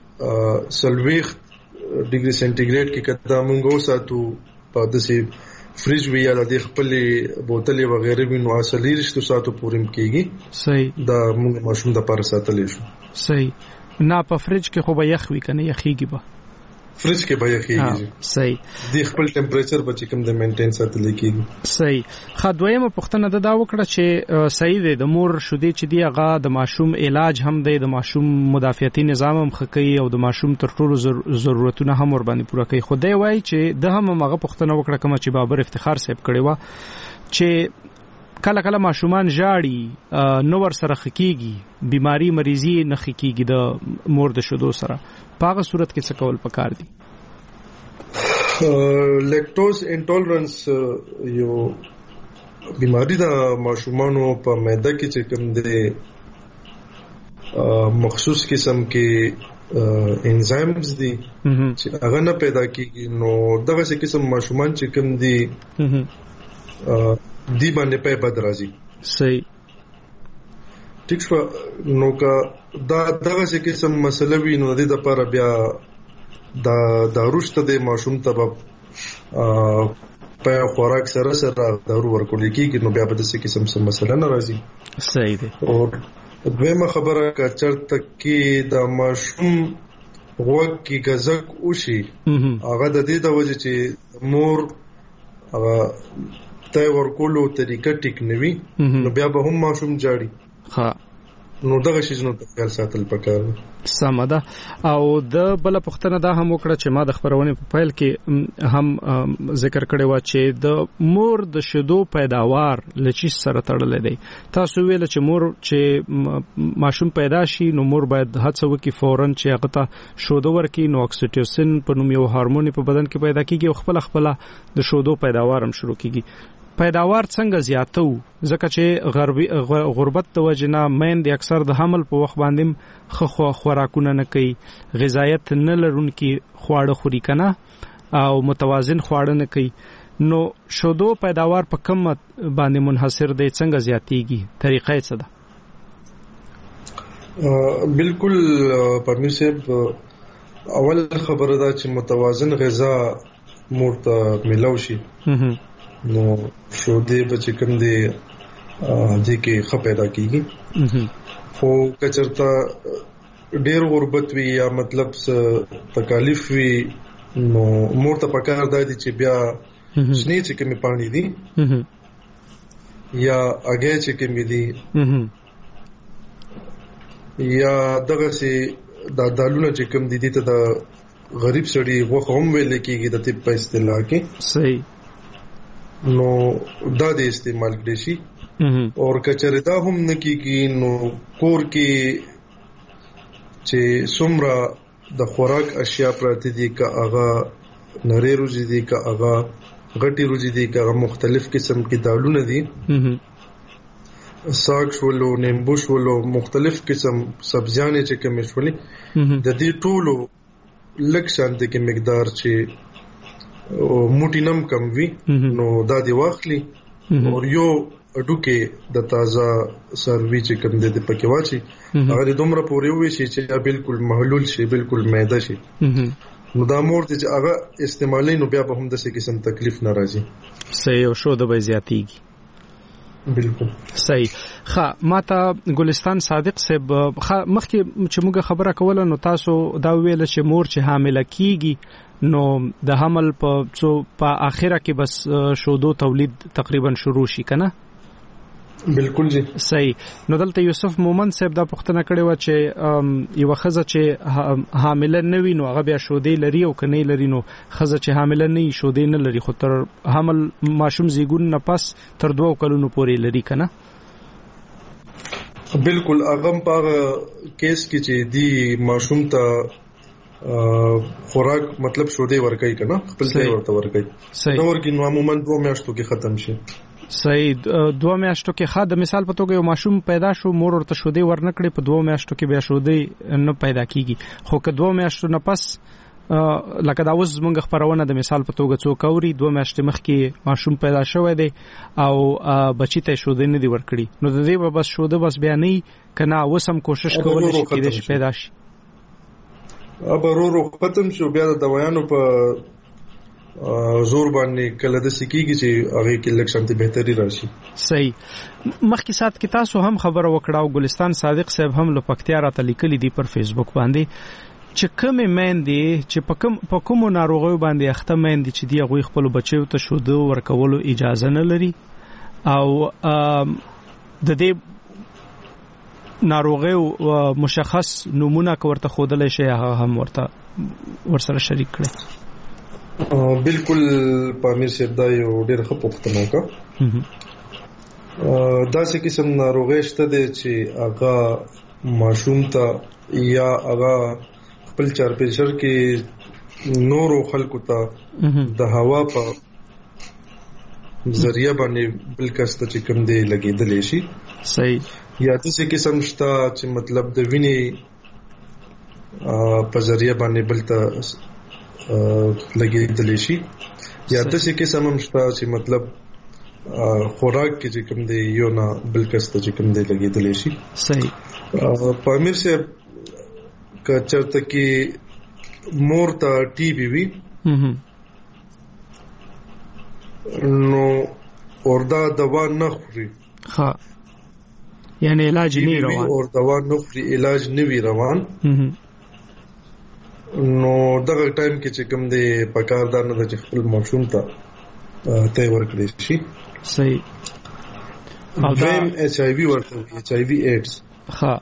د سلويخ ډیګري سنټیګریډ کې کته مونږ وساتو په داسې فریج وی یا د خپلې بوتلې وغیرہ وینو اصلي رښتو ساتو پورم کیږي صحیح دا موږ ماشوم د پاره ساتلې شو صحیح نه په فریج کې خو به یخ وی کنه یخیږي به فریج کې به یخیږي صحیح د خپل ټمپریچر به چې کوم د مینټین ساتل کیږي صحیح خدویمه پښتنه د دا وکړه چې صحیح دی د مور شودې چې دی هغه د ماشوم علاج هم دی د ماشوم مدافعتي نظام هم خکې او د ماشوم تر ټولو ضرورتونه هم ور باندې پوره کوي خدای وای چې د هم هغه پښتنه وکړه کوم چې بابر افتخار صاحب کړي وا چې کله کله ماشومان ژاړي نو ور سره خکېږي بیماری مریضي نه خکېږي د مور د شودو سره په هغه صورت کې څه کول پکار دي لیکټوز انټولرنس یو بیماری د ماشومانو په معده کې چې کوم دی مخصوص قسم کې انزایمز دي چې هغه نه پیدا کیږي نو دغه څه قسم ماشومان چې کوم دي دی باندې په بد راځي صحیح ټیک شو نو کا دا دغه څه قسم مسله وی نو د لپاره بیا دا د روشته د ماشوم ته په خوراک سره سره دارو ورکول کیږي نو بیا به د څه قسم سم مسله نه راځي صحیح دی او دویمه خبره کا چرته کې د ماشوم وګ کی غزک وشي هغه د دې د وجه چې مور هغه ته ورکولو طریقه ټیک نوي نو بیا به هم ماشوم جاړي ها نو دغه شی نو تکل ساتل پکار سمده او د بل پختنه دا هم وکړه چې ما د خبرونه په فایل کې هم ذکر کړی و چې د مور د شیدو پیداوار لچې سره تړلې دی تاسو ویل چې مور چې ماشوم پیدا شي نو مور باید هڅه وکړي فورن چې هغه ته شودو ورکړي نو اکسیټوسین په نوم یو هورمون په بدن کې پیدا کیږي او خپل خپل د شودو پیداوار هم شروع کیږي پیداوار څنګه زیاتو ځکه چې غربي غربت د وجنه مین د اکثر د حمل په وخت باندې خو خوراکونه نه کوي غذایت نه لرونکي خواړه خوري کنه او متوازن خواړه نه کوي نو شودو پیداوار په کم باندې منحصر دی څنګه زیاتیږي طریقې څه ده بالکل پرمیر صاحب اول خبره ده چې متوازن غذا مور ته ملو شي نو شودې به چې کوم دی د کې خ پیدا کیږي خو کچرتا ډېر غربت وی یا مطلب تکالیف وی نو مور ته پکار دی چې بیا شنی چې کومې پانی دي یا اگې چې کومې دي یا دغه سي د دالونه چې کوم دي ته د غریب سړي وخت هم ویل کېږي د طب په اصطلاح کې صحیح نو دا د استعمال کړی شي او کچره دا هم نکېږي نو کور کې چې څومره د خوراک اشیاء پراته دي کا هغه نری روزي دي کا هغه غټي روزي دي کا هغه مختلف قسم کې دالونه دي ساګ شولو نیمبو شولو مختلف قسم سبزیانې چې کوم شولې د دې ټولو لږ شانته کې مقدار چې موټی نم کم وی نو دا دی واخلي او یو اډو کې د تازه سروي چې کوم د پکې واچي هغه دومره پورې وي چې بالکل محلول شي بالکل معده شي نو دا مور چې هغه استعمالي نو بیا به هم د څه قسم تکلیف ناراضي صحیح او شو د به زیاتیږي بالکل صحیح ښه ماته ګلستان صادق صاحب مخکې چې موږ خبره کوله نو تاسو دا ویل چې مور چې حامله کیږي نو د حمل په څو په اخره کې بس شودو تولید تقریبا شروع شي کنه بالکل جی صحیح نو دلته یوسف مومن صاحب دا پوښتنه کړې و چې یو خزه چې حامله نه وي نو هغه بیا شودې لري او کني لري نو خزه چې حامله نه وي شودې نه لري خو تر حمل ماشوم زیګون نه پس تر دوه کلونو پورې لري کنه بالکل هغه په کیس کې چې دی ماشوم ته خوراک مطلب شودې ورکړي کنه خپل ځای ورته ورکړي نو ورګي نو عموما دوه میاشتو کې ختم شي صحیح دوه میاشتو کې خا د مثال په توګه یو ماشوم پیدا شو مور ورته شودې ورنکړي په دوه میاشتو کې بیا شودې نه پیدا کیږي خو که دوه میاشتو نه پس لکه دا اوس موږ خبرونه د مثال په توګه څوک اوري دوه میاشتې مخکې ماشوم پیدا شوی دی او بچی ته شودې نه دی ورکړي نو د دې بس شودې بس بیا نه کنا وسم کوشش کول شي چې پیدا شي اب ورو ختم شو بیا د دوايانو په زور باندې کله د سکیږي چې هغه کې لکشن ته بهتري راشي. صحیح. مخکې سات کې تاسو هم خبر وکړه او ګلستان صادق صاحب هم له پکتیا راته لیکلي دي پر فیسبوک باندې چې کومې میندې چې په کوم په کوم ناروغیو باندې اخته میندې چې دی هغه خپل بچیو ته شوده ورکولو اجازه نه لري او د دې ناروغیو مشخص نمونه ورته خودلې شي هغه هم ورته ورسره شریک کړي. بالکل پامیر صاحب دا یو ډېر ښه پوښتنه وکړه. دا څه قسم ناروغي شته دی چې هغه ماشوم ته یا هغه خپل چارپیچر کې نورو خلکو ته د هوا په ذریعہ باندې بل کس ته چې کوم دی لګېدلی شي. صحیح. یا داسې قسم شته چې مطلب د وینې په ذریعہ باندې بل ته لګېدلی شي یا داسې قسم هم شته چې مطلب خوراک کې چې کوم دی یو نه بل کس ته چې کوم دی لګېدلی شي. صحیح. په امیر صاحب که چرته کې مور ته ټي بي وي نو وردا دوا نه خوري. ها یعنی علاج نه روان او دوا نه خوري علاج نه وی روان نو دغه ټایم کې چې کوم دی پکاردار نه د خپل ماشوم ته ته ورکړي شي. صحیح. او دا ایچ آی وی ورته ایچ آی وی ایډز. ها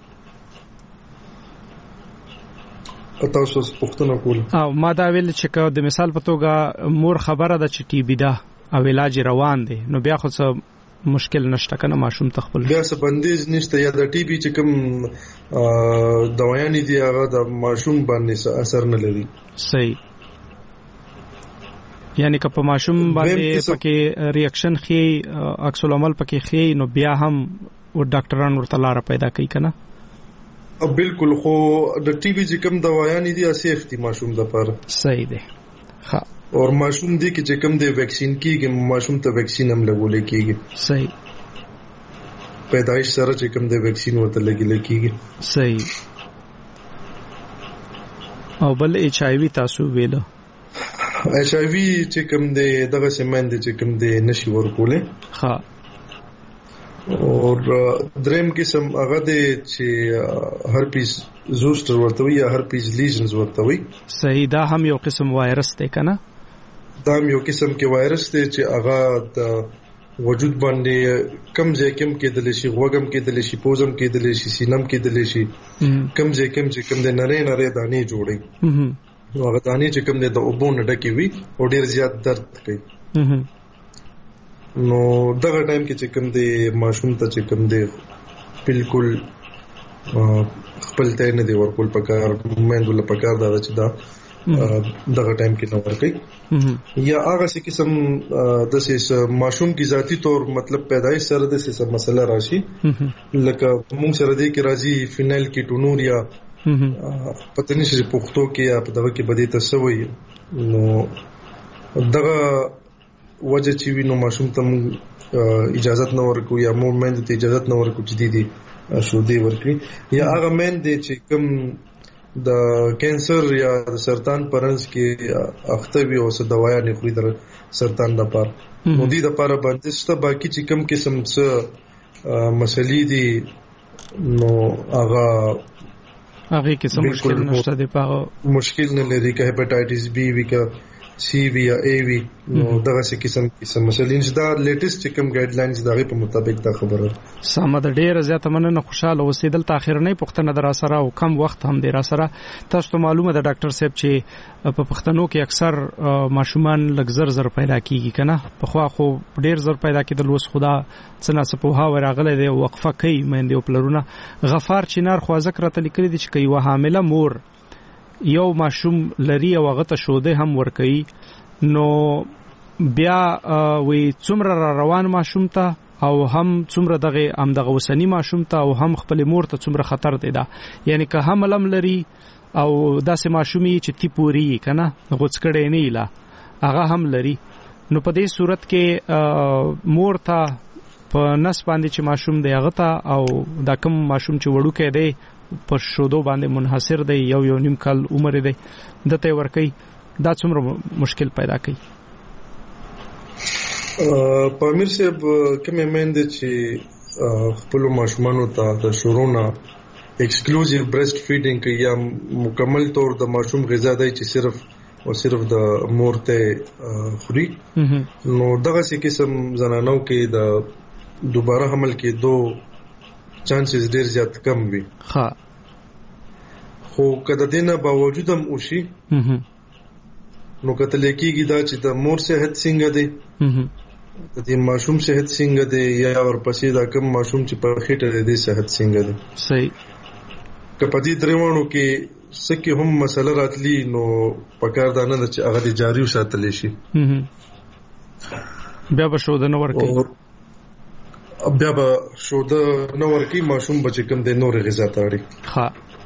تاسو پوښتنه کول او ما دا ویل چې د مثال په توګه مور خبره ده چې ټي بي ده او علاج روان دی نو بیا خو څه مشکل نشته کنه ماشوم تخپل بیا څه بندیز نشته یا د ټي بي چې کوم دوايانې دي هغه د ماشوم باندې اثر نه لري. صحیح. یعنی که په ماشوم باندې پکې ریاکشن خي عکس العمل پکې خي نو بیا هم او ډاکټران ورته لار پیدا کوي کنه. بالکل خو د ټي بي چې کوم دوايانې دي اسیف دي ماشوم لپاره. صحیح دی. ها اور ماشوم دی چې کوم دی ویکسین کیږي ماشوم ته ویکسین هم لګول کیږي. صحیح. پیدایش سره چې کوم دی ویکسین ورته لګول کیږي. صحیح. او بل ایچ آی وی تاسو ویلو ایچ آی وی چې کوم دی دغه سیمند چې کوم دی نشي ورکوله. ها اور دریم قسم هغه دی چې هرپیس زوستر ورته وي یا هرپیس لیژنز ورته وي. صحیح. دا هم یو قسم وایرس دی کنه. دا هم یو قسم کې وایرس دی چې هغه د وجود باندې کم ځای کم کېدلی شي غوږم کېدلی شي پوزم کېدلی شي سینم کېدلی شي کم ځای کم چې کم د نری نری دانې جوړي نو هغه دانې چې کم د اوبو نه ډکې وي او ډیر زیات درد کوي. نو دغه ټایم کې چې کوم دی ماشوم ته چې کوم دی بالکل خپل ته نه دی ورکول پکار مېندول پکار دا چې دا دغه ټایم کې نه ورکړي یا هغه څه قسم د سې ماشوم کی ذاتی طور مطلب پیدایش سره د سې مسله راشي لکه موږ سره دی کې راځي فینایل کیټونوریا پته نشي پښتو کې یا په دغه کې بدی تسوي نو دغه وجه چې وینو ماشوم ته اجازه نه ورکو یا مور مېند ته اجازه نه ورکو چې دي دي شو دی ورکړي یا هغه مېند چې کوم د کینسر یا د سرطان پرنس کې اخته وي او څه دوايا نه خوري در سرطان لپاره نو دي د لپاره باندې ست باقي چې کوم قسم څه مسلې دي نو هغه هغه کې څه مشکل نشته دی په مشکل نه لري که هپاتایټس بی وی که سی وی یا ای وی نو دغه څه قسم قسم مسلې دا لیټیسټ کوم ګایډ لاینز دغه په مطابق دا خبره سم د ډیره زیاته مننه خوشاله اوسېدل تاخير نه پښتنه در سره او کم وخت هم دی را سره تاسو ته معلومه ده ډاکټر صاحب چې په پښتنو کې اکثر ماشومان لږ زر زر پیدا کیږي کنه په خوا خو ډیر زر پیدا کېدل وس خدا څنګه سپوها ورغله دی وقفه کوي مېندې او پلرونه غفار چینار خو ذکر ته لیکلي دي چې کوي حامله مور یو ماشوم لري او هغه ته شوده هم ور کوي نو بیا وی څومره را روان ماشوم ته او هم څومره دغه ام دغه وسنی ماشوم ته او هم خپل مور ته څومره خطر دی دا یعنی که حملم لري او داسې ماشومي چې تی پوری کنه غوڅکړې نه اله هغه هم لري نو په دې صورت کې مور ته په نس باندې چې ماشوم دی هغه ته او دا کوم ماشوم چې وړو کې دی په شودو باندې منحصر دی یو یو نیم کال عمر دی دته ورکی دا څومره مشکل پیدا کوي پامیر صاحب کومه مېندې چې خپل ماشومانو ته د شورونا ایکسکلوزیو برېسټ فیډینګ کوي یا مکمل طور د ماشوم غذا دی چې صرف او صرف د مور ته خوري نو دغه څه قسم زنانو کې د دوباره حمل کې دو چانسز ډیر زیات کم وي ها خو کله دینه باوجود هم وشي نو کتل کېږي دا چې د مور صحت څنګه دی د دې ماشوم صحت څنګه دی یا ورپسې دا کم ماشوم چې په خېټه دی صحت څنګه دی صحیح کپدې دروانو کې سکه هم مسله راتلی نو پکار دا نه چې هغه د جاری وساتل شي بیا به شو د نور کې بیا به شو د نور کې ماشوم بچ کم د نور غذا تاړي ها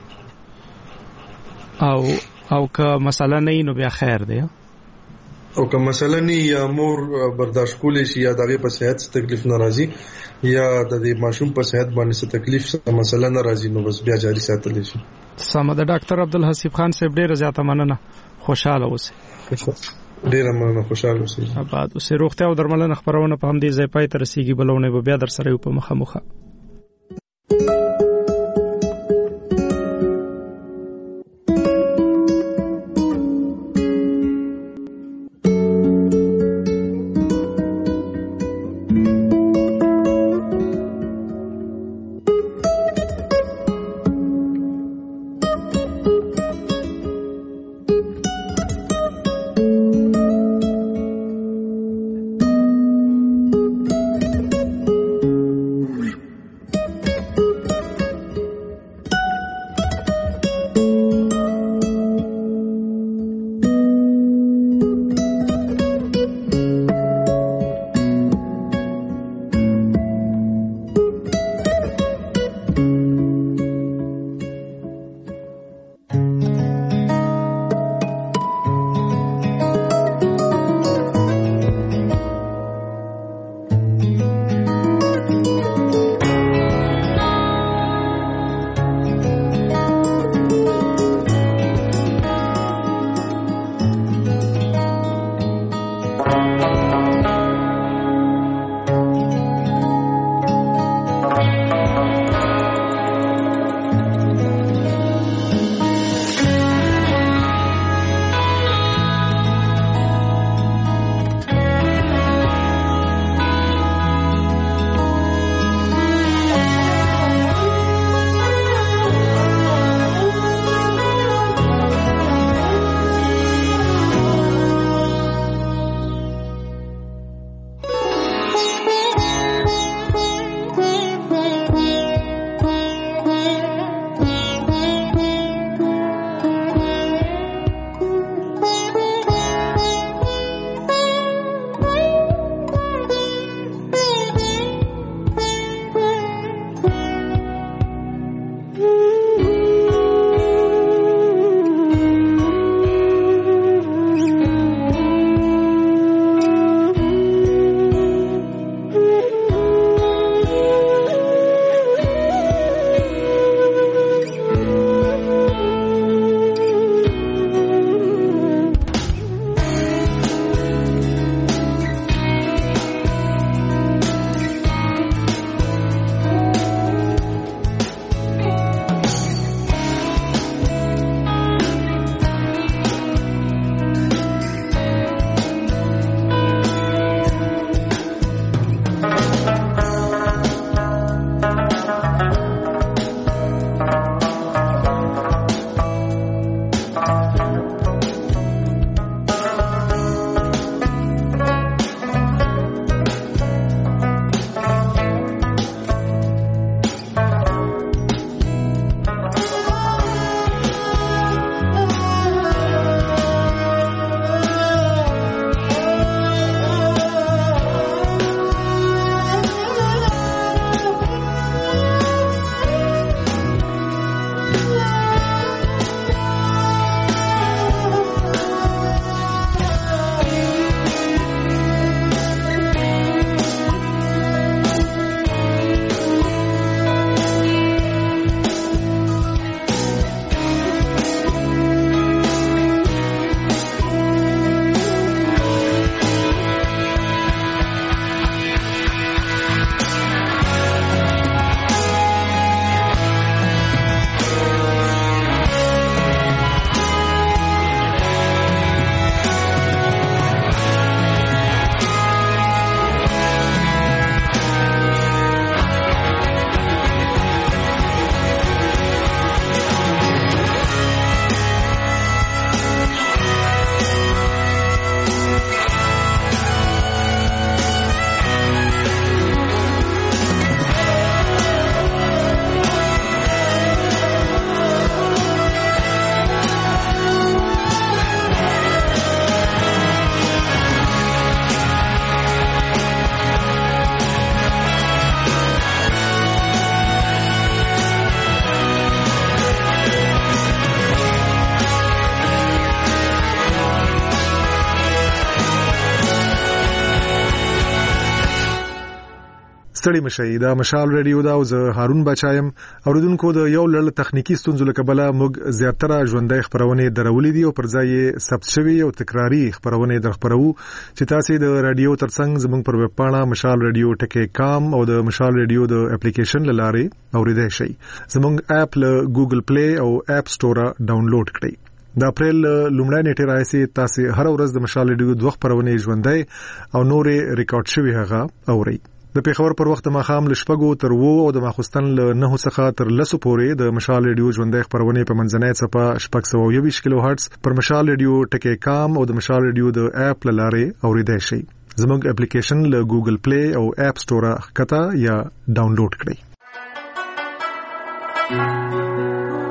او او که مسله نه نو بیا خیر دی او که مسله نه یا مور برداشت کولې شي یا دغه په صحت تکلیف ناراضي یا د دې ماشوم په صحت باندې څه تکلیف څه مسله ناراضي نو بس بیا جاری ساتل شي سم د ډاکټر عبدالحسیب خان صاحب ډیره زیاته مننه خوشاله اوسئ ډیره مننه خوشاله اوسئ آباد اوسئ روغتیا او درملنه خبرونه په همدې ځای پای ته رسیدي بلونه به بیا در سره یو په مخه مخه ستړي مشي دا مشال ریډیو دا او زه هارون بچایم اوریدونکو د یو لړ تخنیکی ستونزو لکبله موږ زیاتره ژوندۍ خبرونه درولې دي او پر ځای ثبت شوی او تکراری خبرونه درخبرو چې تاسو د رادیو ترڅنګ زموږ پر ویب پاڼه مشال ریډیو ټکی کام او د مشال ریډیو د اپلیکیشن لاره اوریدای شئ زموږ اپ له ګوګل پلی او اپ سٹور ډاونلوډ کړئ د اپریل لومړی نیټه راځي تاسو هر ورځ د مشال ریډیو دوه خبرونه ژوندۍ او نورې ریکارډ شوی هغه اورئ د پیښور پر وخت ماخام لشپګو تر وو او د ماخستن له نه څخه تر لسو پورې د مشال ریډیو ژوندۍ خبرونه په منځنۍ صفه شپږ سوه یوویشت کیلو هرتز پر مشال ریډیو ټکی کام او د مشال ریډیو د اپ لاره اوریدای شئ زموږ اپلیکیشن له ګوګل پلی او اپ سٹور ښکته یا ډاونلوډ کړئ